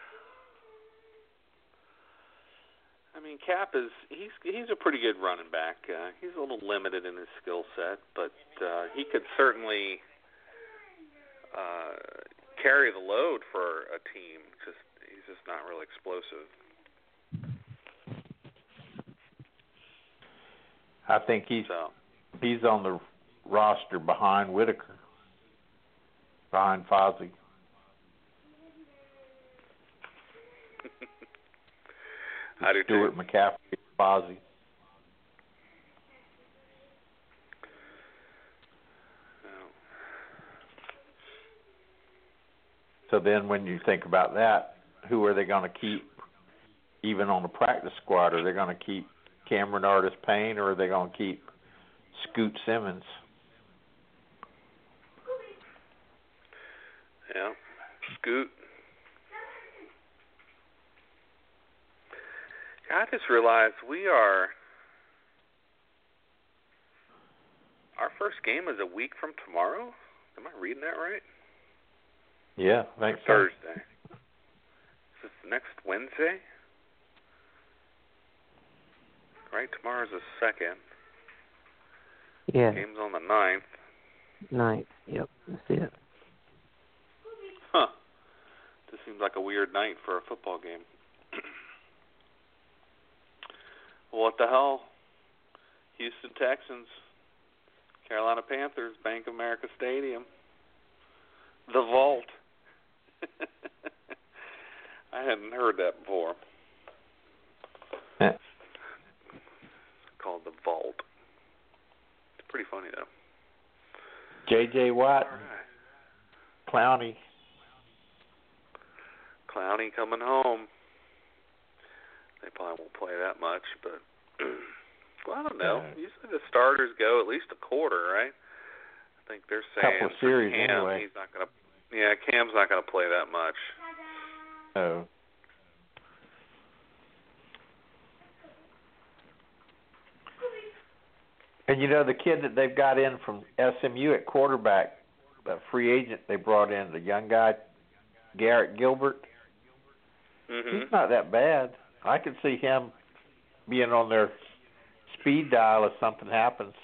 Speaker 4: I mean, Cap he's a pretty good running back. He's a little limited in his skill set, but he could certainly carry the load for a team. He's just not really explosive.
Speaker 5: I think he's on the roster behind Whitaker, behind Fozzie.
Speaker 4: I do too.
Speaker 5: Stewart, McCaffrey, Fozzie. So then when you think about that, who are they going to keep even on the practice squad? Are they going to keep Cameron Artis Payne, or are they going to keep Scoot Simmons?
Speaker 4: Yeah, Scoot. I just realized our first game is a week from tomorrow. Am I reading that right?
Speaker 5: Yeah, thanks.
Speaker 4: Thursday. Is this next Wednesday? Right, tomorrow's the 2nd.
Speaker 7: Yeah.
Speaker 4: Game's on the 9th.
Speaker 7: 9th, yep, that's it.
Speaker 4: Huh. This seems like a weird night for a football game. What the hell? Houston Texans, Carolina Panthers, Bank of America Stadium. The Vault. I hadn't heard that before. Called the Vault. It's pretty funny though.
Speaker 5: J.J. Watt,
Speaker 4: right. Clowney coming home. They probably won't play that much, but well, I don't know. Usually the starters go at least a quarter, right? I think they're saying
Speaker 5: couple of series
Speaker 4: Cam,
Speaker 5: anyway.
Speaker 4: He's not going to. Yeah, Cam's not going to play that much.
Speaker 5: Oh. And the kid that they've got in from SMU at quarterback, the free agent they brought in, the young guy, Garrett Gilbert.
Speaker 4: Mm-hmm.
Speaker 5: He's not that bad. I could see him being on their speed dial if something happens.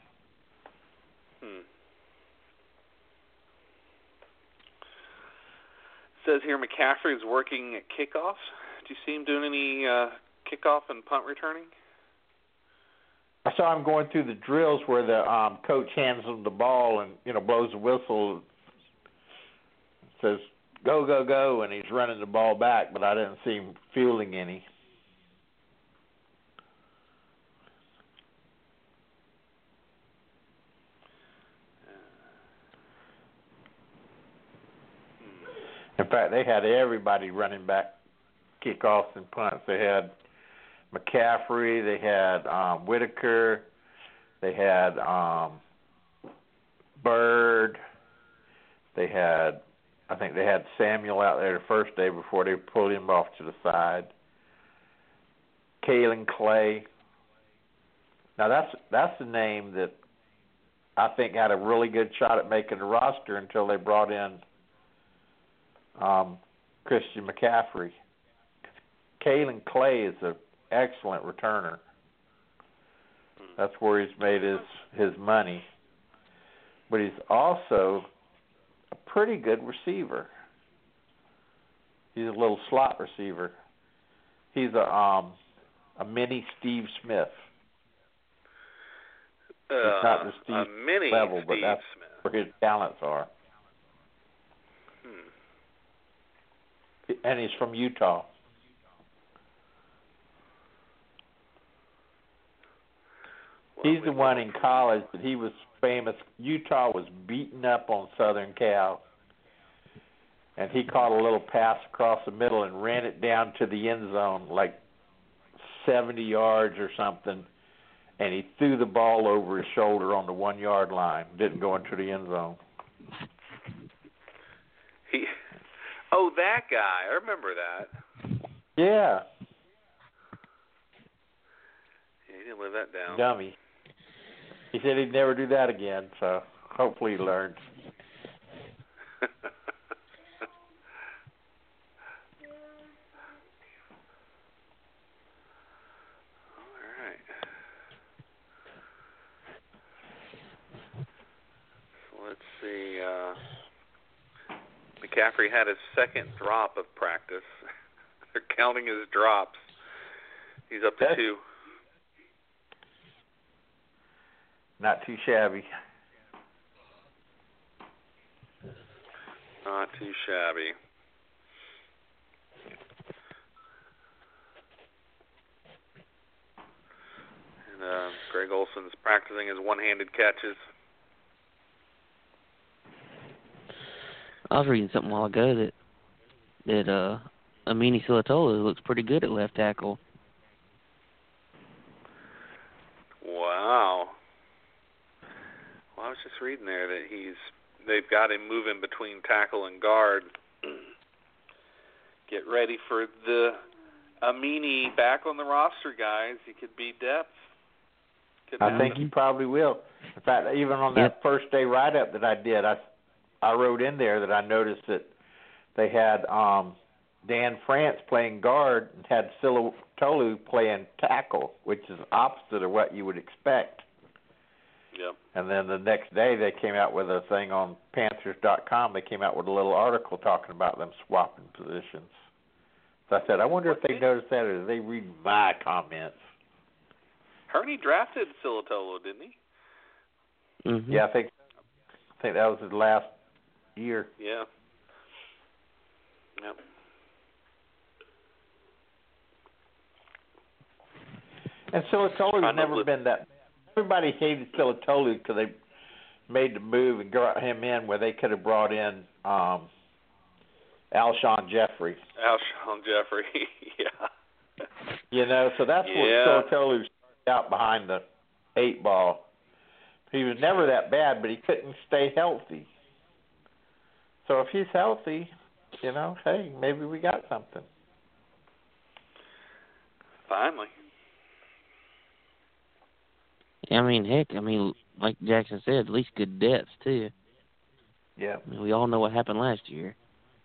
Speaker 4: Says here McCaffrey's working at kickoffs. Do you see him doing any kickoff and punt returning?
Speaker 5: I saw him going through the drills where the coach hands him the ball and blows the whistle, says go, go, go, and he's running the ball back, but I didn't see him fielding any. In fact, they had everybody running back kickoffs and punts. They had McCaffrey, they had Whitaker, they had Bird, I think they had Samuel out there the first day before they pulled him off to the side. Kalen Clay. Now that's the name that I think had a really good shot at making the roster until they brought in Christian McCaffrey. Kalen Clay is an excellent returner. That's where he's made his money. But he's also a pretty good receiver. He's a little slot receiver. He's a mini Steve Smith. It's not the Steve
Speaker 4: mini
Speaker 5: level,
Speaker 4: Steve
Speaker 5: but that's
Speaker 4: Smith.
Speaker 5: where his talents are. And he's from Utah. He's the one in college that he was famous. Utah was beating up on Southern Cal, and he caught a little pass across the middle and ran it down to the end zone like 70 yards or something, and he threw the ball over his shoulder on the 1 yard line. Didn't go into the end zone.
Speaker 4: That guy. I remember that.
Speaker 5: Yeah.
Speaker 4: He didn't live that down.
Speaker 5: Dummy. He said he'd never do that again, so hopefully he learned.
Speaker 4: All right. So let's see. McCaffrey had his second drop of practice. They're counting his drops. He's up to 2.
Speaker 5: Not too shabby.
Speaker 4: Not too shabby. And Greg Olson's practicing his one-handed catches.
Speaker 7: I was reading something a while ago that Amini Silatolu looks pretty good at left tackle.
Speaker 4: Wow. Well, I was just reading there that they've got him moving between tackle and guard. Get ready for the Amini back on the roster, guys. He could be depth.
Speaker 5: I think he probably will. In fact, even on that first day write-up that I did, I wrote in there that I noticed that they had Dan France playing guard and had Silatolu playing tackle, which is opposite of what you would expect.
Speaker 4: Yep.
Speaker 5: And then the next day they came out with a thing on Panthers.com. They came out with a little article talking about them swapping positions. So I said, I wonder if they noticed that or did they read my comments.
Speaker 4: Hurney drafted Silatolu, didn't he?
Speaker 7: Mm-hmm.
Speaker 5: Yeah, I think that was his last year.
Speaker 4: Yeah. Yep.
Speaker 5: And Silatolu's never been that. Everybody hated Silatolu because they made the move and got him in where they could have brought in Alshon Jeffrey.
Speaker 4: Alshon Jeffrey, yeah.
Speaker 5: You know, so that's what Silatolu started out behind the 8 ball. He was never that bad, but he couldn't stay healthy. So if he's healthy, you know, hey, maybe we got something.
Speaker 4: Finally.
Speaker 7: I mean, heck, like Jackson said, at least good depth, too.
Speaker 5: Yeah.
Speaker 7: I mean, we all know what happened last year.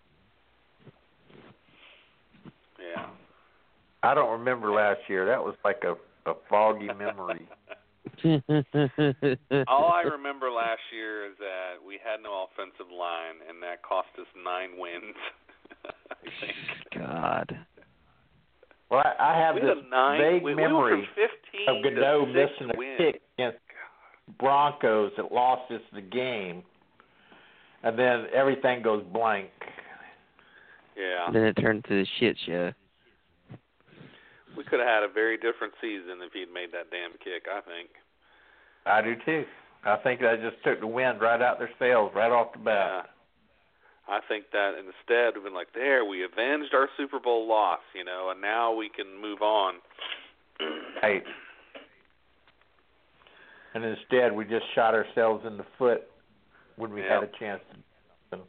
Speaker 4: Yeah.
Speaker 5: I don't remember last year. That was like a foggy memory.
Speaker 4: All I remember last year is that we had no offensive line, and that cost us 9 wins, I think.
Speaker 7: God.
Speaker 5: Well, I have this vague memory of Godot missing a kick against Broncos that lost us the game, and then everything goes blank.
Speaker 4: Yeah.
Speaker 7: Then it turned to the shit show.
Speaker 4: We could have had a very different season if he'd made that damn kick, I think.
Speaker 5: I do, too. I think that just took the wind right out their sails right off the bat.
Speaker 4: Yeah. I think that instead we've been like, there, we avenged our Super Bowl loss, you know, and now we can move on.
Speaker 5: Right. And instead we just shot ourselves in the foot when we had a chance to do something.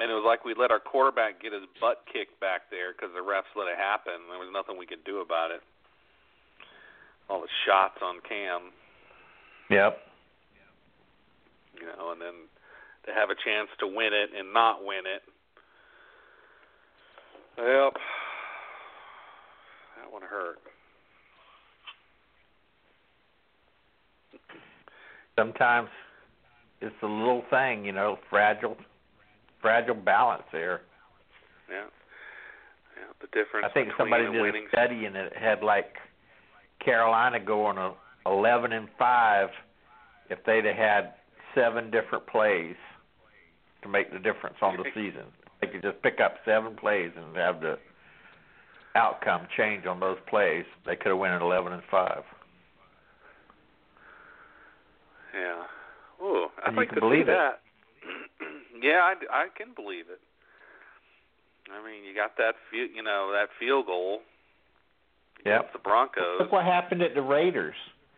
Speaker 4: And it was like we let our quarterback get his butt kicked back there because the refs let it happen. There was nothing we could do about it. All the shots on Cam.
Speaker 5: Yep.
Speaker 4: You know, and then to have a chance to win it and not win it. Yep. That one hurt.
Speaker 5: Sometimes it's a little thing, you know, fragile balance there.
Speaker 4: Yeah. Yeah, the difference.
Speaker 5: I think
Speaker 4: between
Speaker 5: somebody
Speaker 4: a
Speaker 5: did
Speaker 4: winning
Speaker 5: a study and it had like Carolina going 11-5 if they'd have had 7 different plays to make the difference on the season. They could just pick up 7 plays and have the outcome change on those plays. They could have won at 11-5.
Speaker 4: Yeah. Ooh, I'd
Speaker 5: And
Speaker 4: like
Speaker 5: you
Speaker 4: to
Speaker 5: can
Speaker 4: see
Speaker 5: believe it.
Speaker 4: that. Yeah, I can believe it. I mean, you got that field goal.
Speaker 5: Yep.
Speaker 4: The Broncos.
Speaker 5: Look what happened at the Raiders.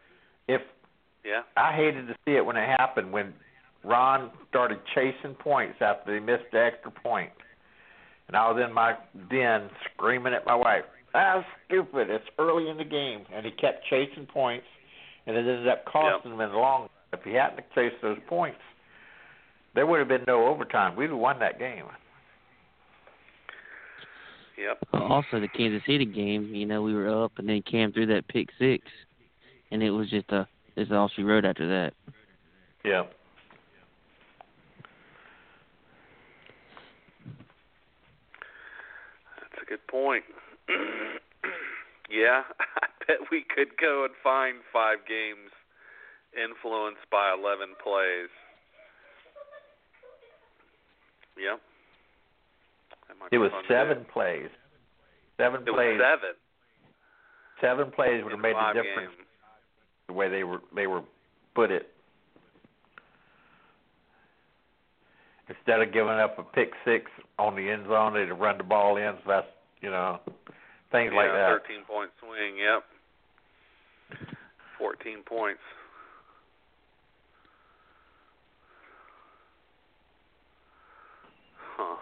Speaker 5: I hated to see it when it happened, when Ron started chasing points after they missed the extra point. And I was in my den screaming at my wife, "That's stupid. It's early in the game." And he kept chasing points, and it ended up costing him in the long run. If he hadn't chased those points, there would have been no overtime. We'd have won that game.
Speaker 4: Yep.
Speaker 7: Also, the Kansas City game, you know, we were up, and then Cam threw that pick six, and it was just it's all she wrote after that.
Speaker 5: Yeah.
Speaker 4: That's a good point. Yeah, I bet we could go and find 5 games influenced by 11 plays. Yep.
Speaker 5: It was 7 plays. 7
Speaker 4: it
Speaker 5: plays.
Speaker 4: Was 7.
Speaker 5: 7 plays would have made the difference.
Speaker 4: Games.
Speaker 5: The way they were put it. Instead of giving up a pick 6 on the end zone, they'd run the ball in. So that's, things like that.
Speaker 4: 13-point swing. Yep. 14 points. Huh.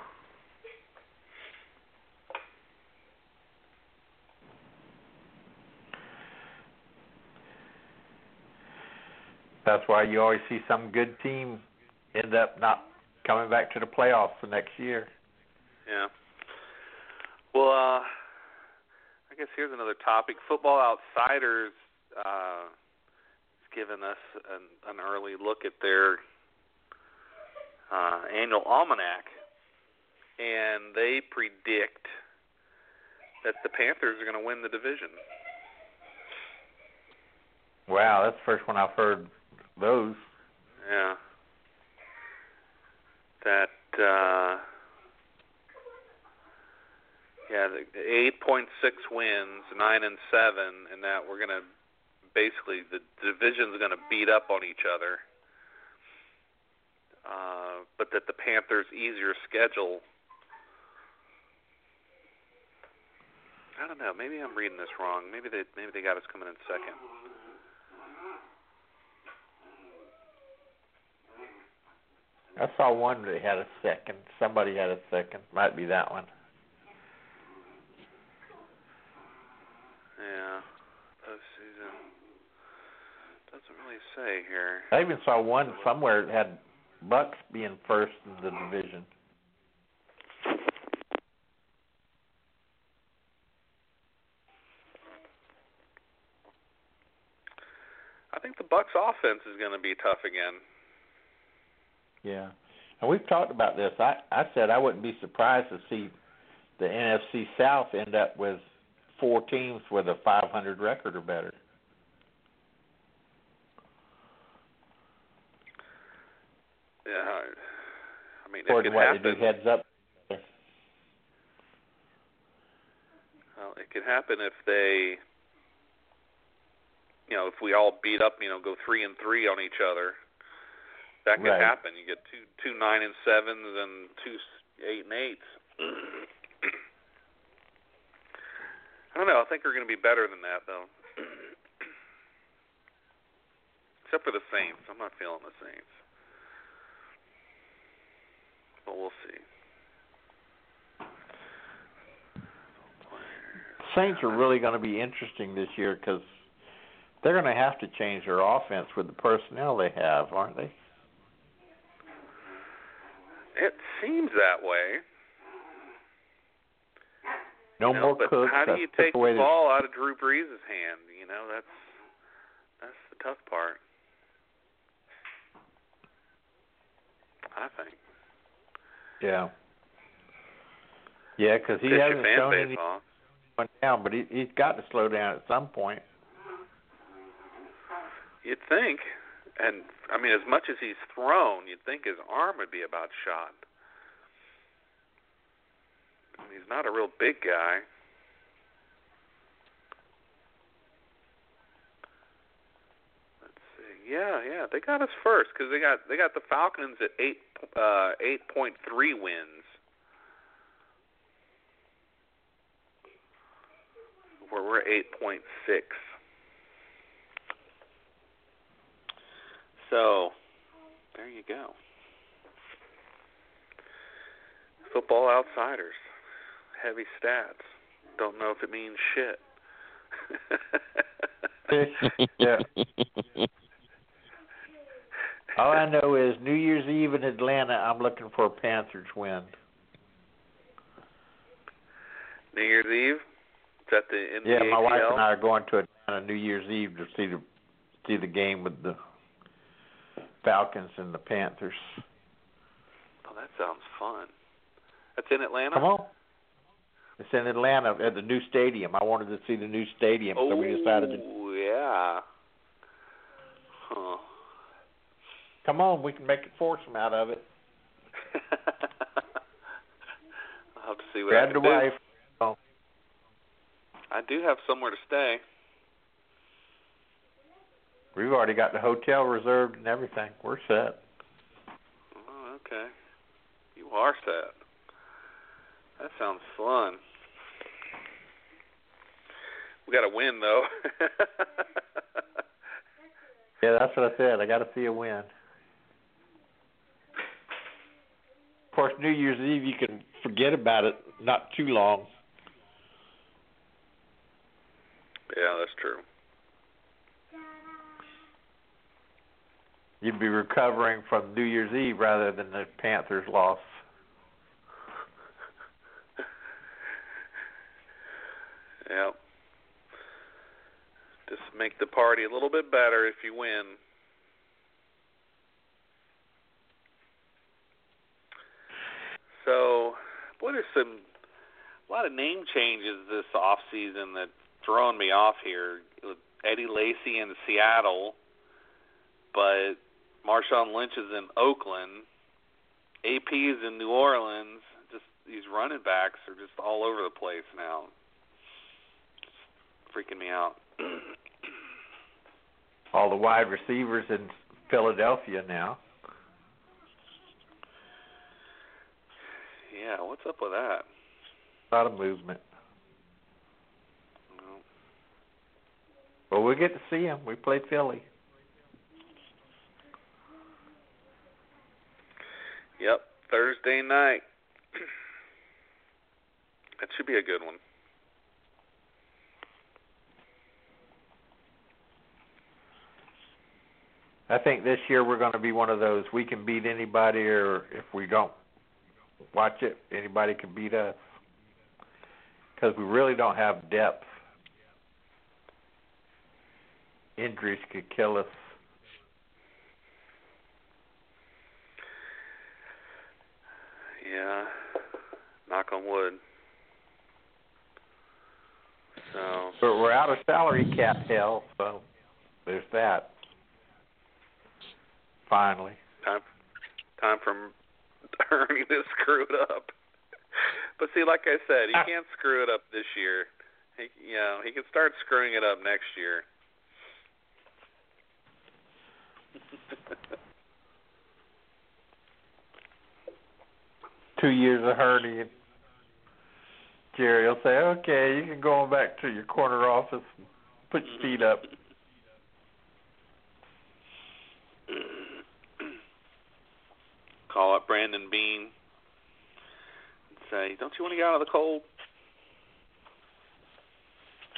Speaker 5: That's why you always see some good team end up not coming back to the playoffs the next year.
Speaker 4: Yeah. Well, I guess here's another topic. Football Outsiders has given us an early look at their annual almanac, and they predict that the Panthers are going to win the division.
Speaker 5: Wow, that's the first one I've heard those.
Speaker 4: Yeah. That, the 8.6 wins, 9-7, and that we're going to basically, the division's going to beat up on each other. But that the Panthers' easier schedule, I don't know, maybe I'm reading this wrong. Maybe they got us coming in second.
Speaker 5: I saw one that had a second. Somebody had a second. Might be that one.
Speaker 4: Yeah. Postseason. Doesn't really say here.
Speaker 5: I even saw one somewhere that had Bucks being first in the division.
Speaker 4: I think the Bucks' offense is going to be tough again.
Speaker 5: Yeah. And we've talked about this. I said I wouldn't be surprised to see the NFC South end up with 4 teams with a 500 record or better.
Speaker 4: Yeah. I mean,
Speaker 5: Or
Speaker 4: it could
Speaker 5: what,
Speaker 4: happen.
Speaker 5: they do heads up.
Speaker 4: Well, it could happen if they, if we all beat up, go 3-3 on each other. That could happen. You get two 9-7s and 2 8-8s. I don't know. I think we're going to be better than that, though. Except for the Saints. I'm not feeling the Saints. But we'll see.
Speaker 5: Saints are really going to be interesting this year because they're going to have to change their offense with the personnel they have, aren't they?
Speaker 4: It seems that way.
Speaker 5: No more
Speaker 4: but
Speaker 5: Cooks.
Speaker 4: How do you take the ball out of Drew Brees' hand? That's the tough part. I think.
Speaker 5: Yeah. Yeah, because he hasn't shown any down, but he's got to slow down at some point.
Speaker 4: You'd think. And, as much as he's thrown, you'd think his arm would be about shot. He's not a real big guy. Let's see. Yeah, they got us first because they got the Falcons at 8.3 wins. Where we're 8.6. So, there you go. Football Outsiders. Heavy stats. Don't know if it means shit.
Speaker 5: Yeah. All I know is New Year's Eve in Atlanta, I'm looking for a Panthers win.
Speaker 4: New Year's Eve? Is that in
Speaker 5: yeah,
Speaker 4: the
Speaker 5: my
Speaker 4: ATL?
Speaker 5: wife and I are going to Atlanta New Year's Eve to see the game with the Falcons and the Panthers.
Speaker 4: Oh, that sounds fun. That's in Atlanta?
Speaker 5: Come on. It's in Atlanta at the new stadium. I wanted to see the new stadium, so we decided to.
Speaker 4: Oh, yeah. Huh.
Speaker 5: Come on, we can make a foursome out of it.
Speaker 4: I'll have to see what I can
Speaker 5: the
Speaker 4: do.
Speaker 5: wife. Oh.
Speaker 4: I do have somewhere to stay.
Speaker 5: We've already got the hotel reserved and everything. We're set.
Speaker 4: Oh, okay. You are set. That sounds fun. We got to win, though.
Speaker 5: Yeah, that's what I said. I got to see a win. Of course, New Year's Eve, you can forget about it not too long.
Speaker 4: Yeah, that's true.
Speaker 5: You'd be recovering from New Year's Eve rather than the Panthers' loss.
Speaker 4: Yep. Just make the party a little bit better if you win. So, boy, there's a lot of name changes this off season that throwing me off here. With Eddie Lacy in Seattle, but Marshawn Lynch is in Oakland. AP is in New Orleans. Just these running backs are just all over the place now. It's freaking me out.
Speaker 5: All the wide receivers in Philadelphia now.
Speaker 4: Yeah, what's up with that?
Speaker 5: A lot of movement. Well, we'll get to see them. We played Philly.
Speaker 4: Yep, Thursday night. That should be a good one.
Speaker 5: I think this year we're going to be one of those we can beat anybody, or if we don't watch it, anybody can beat us. Because we really don't have depth. Injuries could kill us.
Speaker 4: Yeah, knock on wood. So,
Speaker 5: but we're out of salary cap hell, so there's that. Finally.
Speaker 4: Time for Ernie to screw it up. But see, like I said, he can't screw it up this year. He can start screwing it up next year.
Speaker 5: 2 years of hurting, and Jerry will say, okay, you can go on back to your corner office and put your feet up.
Speaker 4: Call up Brandon Bean and say, don't you want to get out of the cold?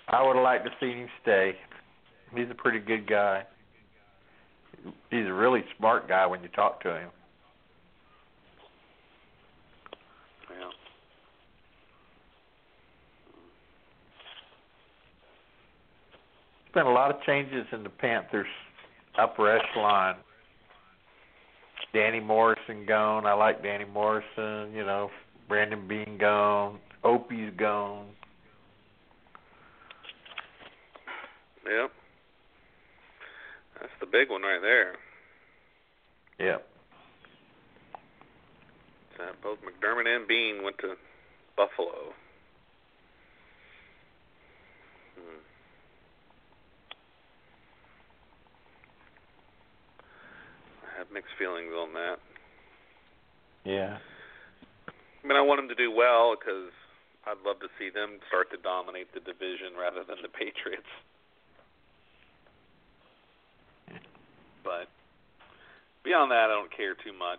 Speaker 5: I would have liked to see him stay. He's a pretty good guy. He's a really smart guy when you talk to him.
Speaker 4: Yeah.
Speaker 5: There's been a lot of changes in the Panthers upper echelon. Danny Morrison gone. I like Danny Morrison. You know, Brandon Beane gone. Opie's gone.
Speaker 4: Yep. That's the big one right there.
Speaker 5: Yep.
Speaker 4: Both McDermott and Bean went to Buffalo. I have mixed feelings on that.
Speaker 5: Yeah.
Speaker 4: I mean, I want them to do well because I'd love to see them start to dominate the division rather than the Patriots. But beyond that, I don't care too much.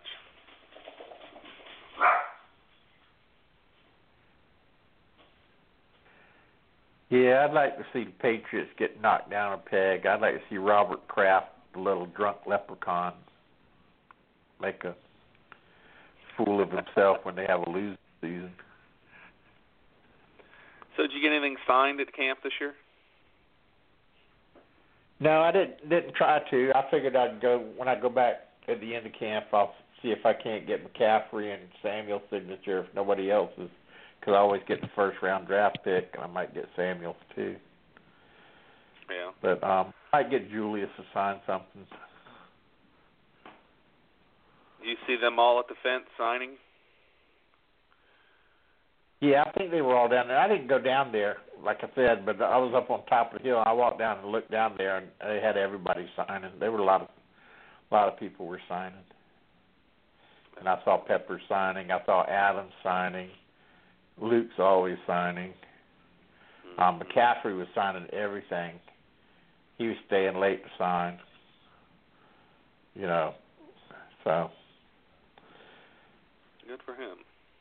Speaker 5: Yeah, I'd like to see the Patriots get knocked down a peg. I'd like to see Robert Kraft, the little drunk leprechaun, make a fool of himself when they have a losing season.
Speaker 4: So did you get anything signed at camp this year?
Speaker 5: No, I didn't try to. I figured I'd go when I go back at the end of camp. I'll see if I can't get McCaffrey and Samuel's signature if nobody else's, because I always get the first round draft pick, and I might get Samuel's too.
Speaker 4: Yeah.
Speaker 5: But I might get Julius to sign something.
Speaker 4: Do you see them all at the fence signing?
Speaker 5: Yeah, I think they were all down there. I didn't go down there, like I said, but I was up on top of the hill. I walked down and looked down there, and they had everybody signing. There were a lot of people were signing. And I saw Pepper signing. I saw Adams signing. Luke's always signing. McCaffrey was signing everything. He was staying late to sign. You know, so.
Speaker 4: Good for him.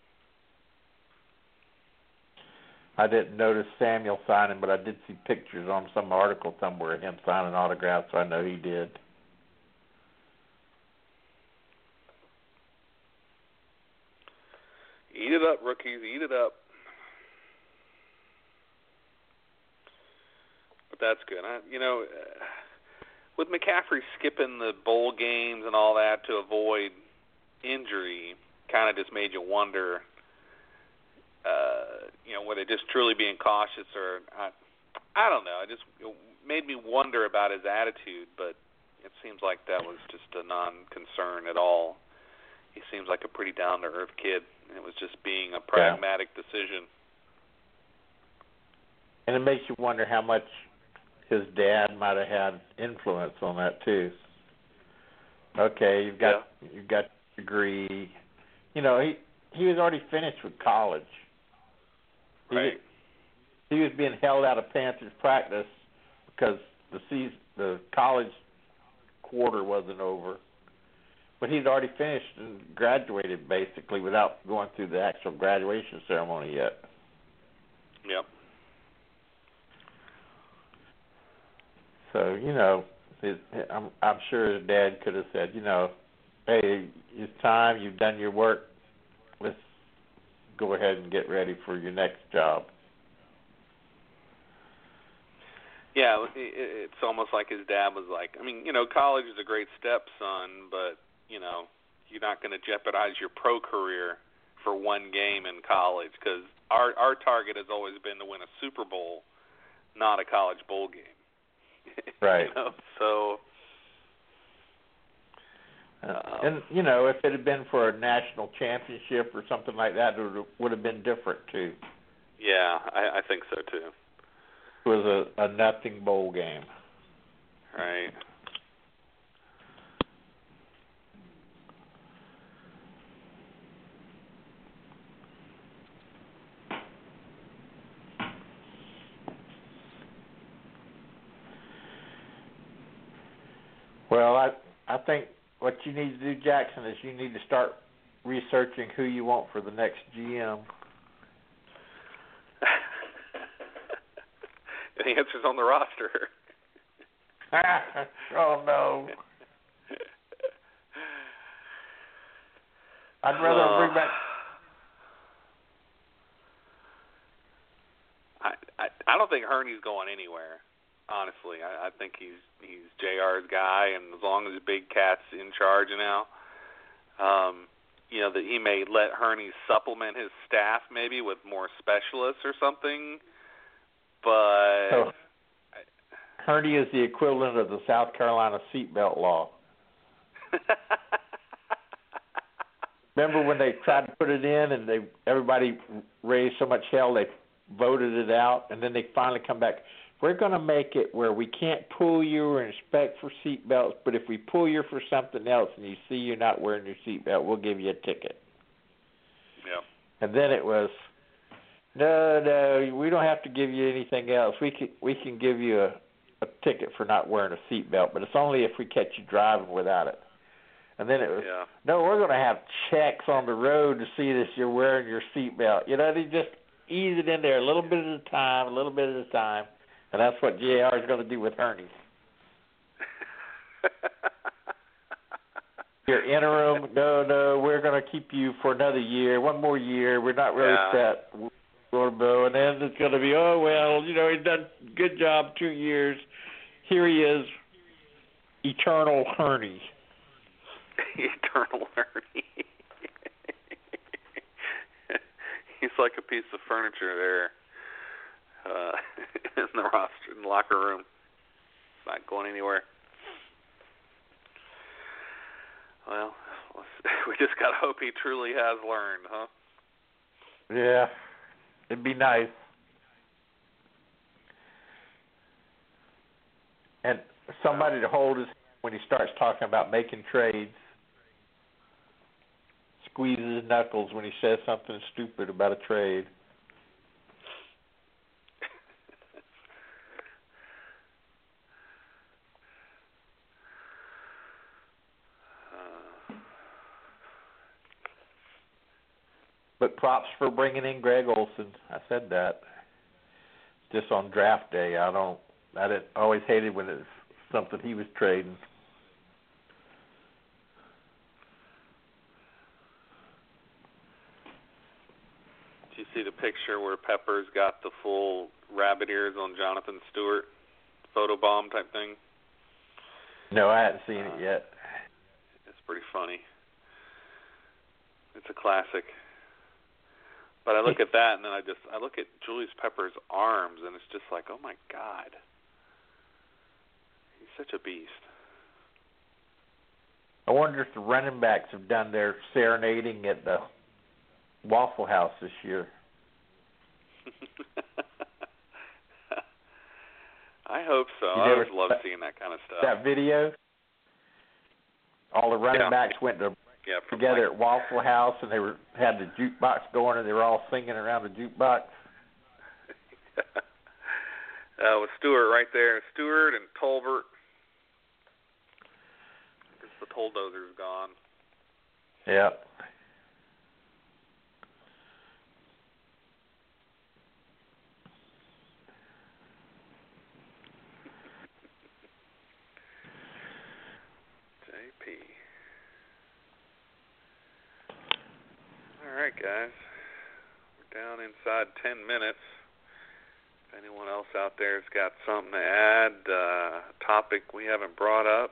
Speaker 5: I didn't notice Samuel signing, but I did see pictures on some article somewhere of him signing autographs, so I know he did.
Speaker 4: Eat it up, rookies. Eat it up. But that's good. With McCaffrey skipping the bowl games and all that to avoid injury, kind of just made you wonder, were they just truly being cautious or I don't know. It just made me wonder about his attitude, but it seems like that was just a non-concern at all. He seems like a pretty down-to-earth kid. It was just being a pragmatic decision.
Speaker 5: And it makes you wonder how much his dad might have had influence on that too. Okay, you've got your degree. You know, he was already finished with college.
Speaker 4: Right.
Speaker 5: He was being held out of Panthers practice because the college quarter wasn't over. But he'd already finished and graduated basically without going through the actual graduation ceremony yet.
Speaker 4: Yep.
Speaker 5: So, I'm sure his dad could have said, hey, it's time, you've done your work, let's go ahead and get ready for your next job.
Speaker 4: Yeah, it's almost like his dad was like, college is a great step, son, but, you're not going to jeopardize your pro career for one game in college because our target has always been to win a Super Bowl, not a college bowl game.
Speaker 5: Right.
Speaker 4: So.
Speaker 5: And, if it had been for a national championship or something like that, it would have been different, too.
Speaker 4: Yeah, I think so, too.
Speaker 5: It was a nothing bowl game.
Speaker 4: Right.
Speaker 5: Well, I think what you need to do, Jackson, is you need to start researching who you want for the next GM.
Speaker 4: And the answer's on the roster.
Speaker 5: Oh, no. I'd rather bring back...
Speaker 4: I don't think Hurney's going anywhere. Honestly, I think he's JR's guy, and as long as Big Cat's in charge now, that he may let Hurney supplement his staff maybe with more specialists or something. But
Speaker 5: so, Hurney is the equivalent of the South Carolina seatbelt law. Remember when they tried to put it in and everybody raised so much hell they voted it out, and then they finally come back. We're going to make it where we can't pull you or inspect for seatbelts, but if we pull you for something else and you see you're not wearing your seatbelt, we'll give you a ticket.
Speaker 4: Yeah.
Speaker 5: And then it was, no, we don't have to give you anything else. We can give you a ticket for not wearing a seatbelt, but it's only if we catch you driving without it. And then it was, no, we're going to have checks on the road to see that you're wearing your seatbelt. They just ease it in there a little bit at a time, and that's what JR is going to do with Hurney. Your interim, no, we're going to keep you for another year, one more year. We're not really set. And then it's going to be, he's done a good job 2 years. Here he is, eternal Hurney.
Speaker 4: Eternal Hurney. He's like a piece of furniture there in the roster, in the locker room. Not going anywhere. Well, we just got to hope he truly has learned, huh?
Speaker 5: Yeah, it'd be nice. And somebody to hold his hand when he starts talking about making trades. Squeezes his knuckles when he says something stupid about a trade. But props for bringing in Greg Olson. I said that. Just on draft day, I always hated when it's something he was trading.
Speaker 4: Did you see the picture where Peppers got the full rabbit ears on Jonathan Stewart, photobomb type thing?
Speaker 5: No, I hadn't seen it yet.
Speaker 4: It's pretty funny. It's a classic. But I look at that, and then I look at Julius Peppers' arms, and it's just like, oh my God, he's such a beast.
Speaker 5: I wonder if the running backs have done their serenading at the Waffle House this year.
Speaker 4: I hope so. I always love seeing that kind of stuff.
Speaker 5: That video, all the running backs went together at Waffle House, and they had the jukebox going, and they were all singing around the jukebox.
Speaker 4: With Stewart right there, Stewart and Tolbert. I guess the Toldozer's gone.
Speaker 5: Yeah.
Speaker 4: All right, guys. We're down inside 10 minutes. If anyone else out there has got something to add, a topic we haven't brought up.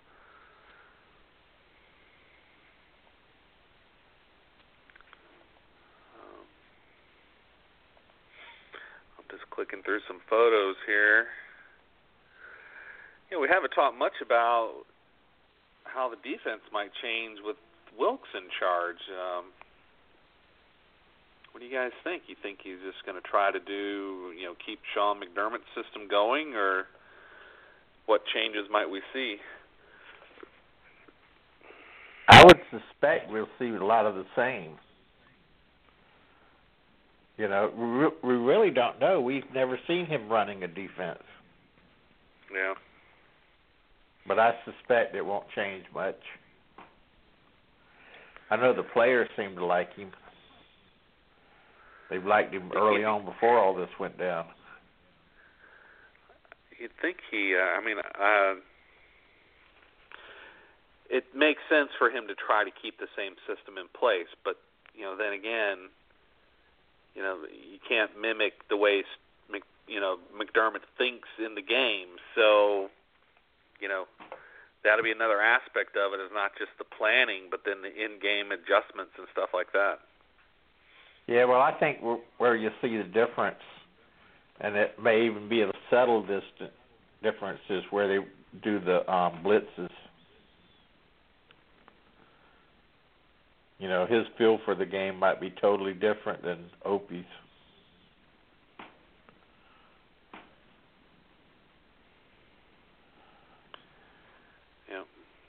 Speaker 4: I'm just clicking through some photos here. We haven't talked much about how the defense might change with Wilkes in charge. What do you guys think? You think he's just going to try to keep Sean McDermott's system going, or what changes might we see?
Speaker 5: I would suspect we'll see a lot of the same. We really don't know. We've never seen him running a defense.
Speaker 4: Yeah.
Speaker 5: But I suspect it won't change much. I know the players seem to like him. They've liked him early on before all this went down.
Speaker 4: you'd think it makes sense for him to try to keep the same system in place, but then again, you can't mimic the way McDermott thinks in the game. So, that'll be another aspect of it, is not just the planning, but then the in-game adjustments and stuff like that.
Speaker 5: Yeah, well, I think where you see the difference, and it may even be a subtle difference, is where they do the blitzes. His feel for the game might be totally different than Opie's.
Speaker 4: Yeah.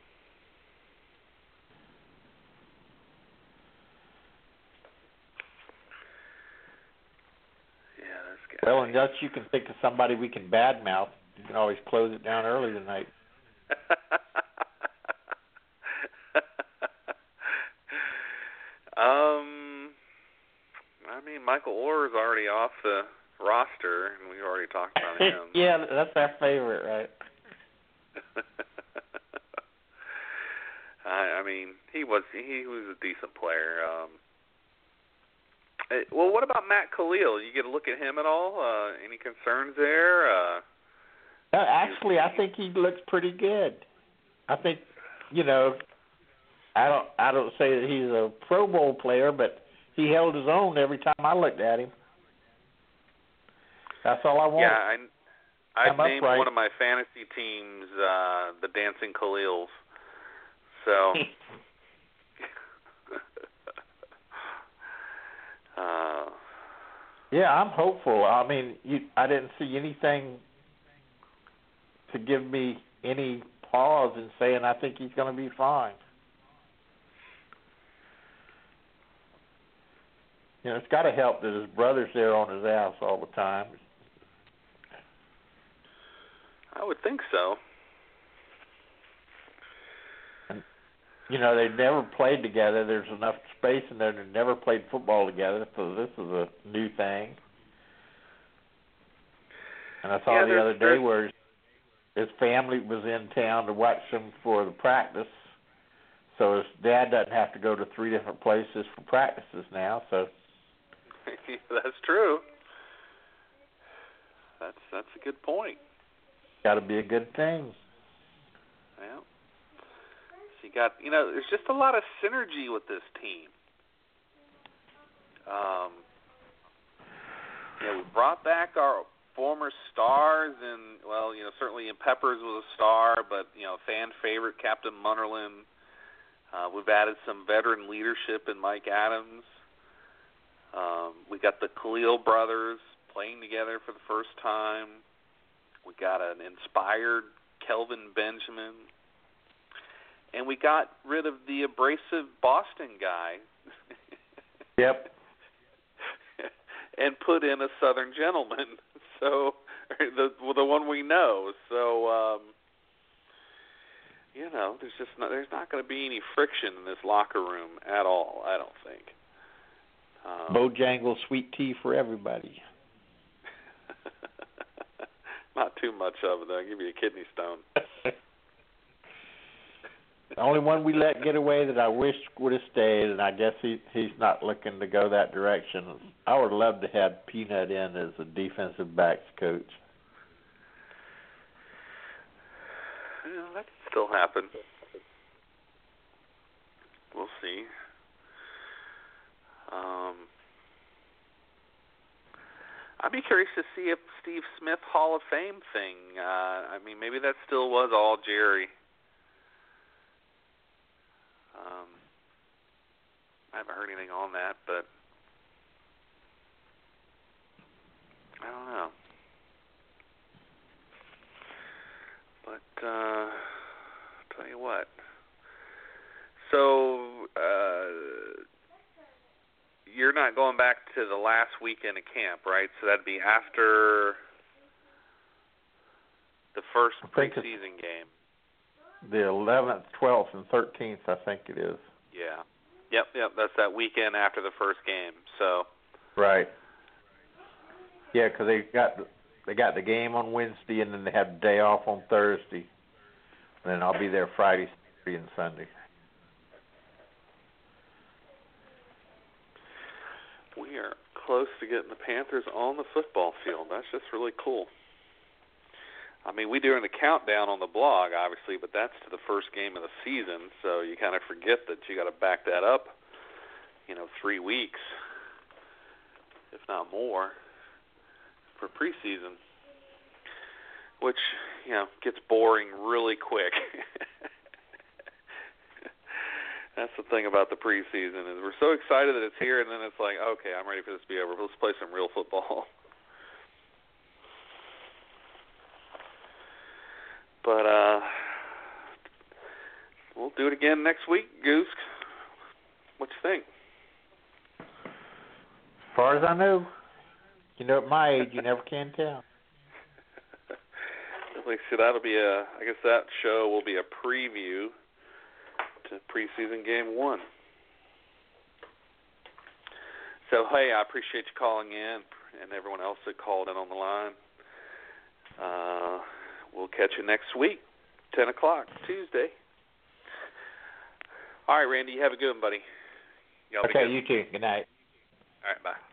Speaker 5: Well, unless you can think of somebody we can badmouth, you can always close it down early tonight.
Speaker 4: Michael Orr's already off the roster, and we already talked about him.
Speaker 5: Yeah, that's our favorite, right? He was a decent player. Well, what about Matt Khalil? You get a look at him at all? Any concerns there? Actually, I think he looks pretty good. I think, I don't say that he's a Pro Bowl player, but he held his own every time I looked at him. That's all I want.
Speaker 4: Yeah, I've named one of my fantasy teams the Dancing Khalils. So,
Speaker 5: yeah, I'm hopeful. I didn't see anything to give me any pause in saying I think he's going to be fine. It's got to help that his brother's there on his ass all the time.
Speaker 4: I would think so.
Speaker 5: And, they've never played together. There's enough space in there. They've never played football together, so this is a new thing. And I saw the other day where his family was in town to watch him for the practice, so his dad doesn't have to go to 3 different places for practices now, so...
Speaker 4: That's true. That's a good point.
Speaker 5: Got to be a good thing.
Speaker 4: Yeah. So you got, there's just a lot of synergy with this team. We brought back our former stars, and certainly in Peppers was a star, but fan favorite Captain Munnerlyn. We've added some veteran leadership in Mike Adams. We got the Khalil brothers playing together for the first time. We got an inspired Kelvin Benjamin. And we got rid of the abrasive Boston guy.
Speaker 5: Yep.
Speaker 4: And put in a Southern gentleman. So, the one we know. So, there's not going to be any friction in this locker room at all, I don't think.
Speaker 5: Bojangles sweet tea for everybody.
Speaker 4: Not too much of it, though. I'll give you a kidney stone.
Speaker 5: The only one we let get away that I wish would have stayed, and I guess he's not looking to go that direction. I would love to have Peanut in as a defensive backs coach.
Speaker 4: That could still happen. We'll see. I'd be curious to see if Steve Smith Hall of Fame thing, maybe that still was all Jerry. I haven't heard anything on that, but I don't know. But I'll tell you what. So, you're not going back to the last weekend of camp, right? So that'd be after the first preseason game.
Speaker 5: The 11th, 12th, and 13th, I think it is.
Speaker 4: Yeah. Yep. That's that weekend after the first game. So.
Speaker 5: Right. Yeah, because they got they got the game on Wednesday, and then they have the day off on Thursday. And then I'll be there Friday, Saturday, and Sunday.
Speaker 4: We are close to getting the Panthers on the football field. That's just really cool. I mean, we do the countdown on the blog, obviously, but that's to the first game of the season, so you kind of forget that you got to back that up, 3 weeks, if not more, for preseason, which, gets boring really quick. That's the thing about the preseason is we're so excited that it's here, and then it's like, okay, I'm ready for this to be over. Let's play some real football. But we'll do it again next week, Goose. What you think?
Speaker 5: As far as I know, at my age, you never can tell.
Speaker 4: So that'll be I guess that show will be a preview to preseason game 1. So, hey, I appreciate you calling in and everyone else that called in on the line. We'll catch you next week, 10 o'clock, Tuesday. All right, Randy, you have a good one, buddy.
Speaker 5: Okay, you too. Good night.
Speaker 4: All right, bye.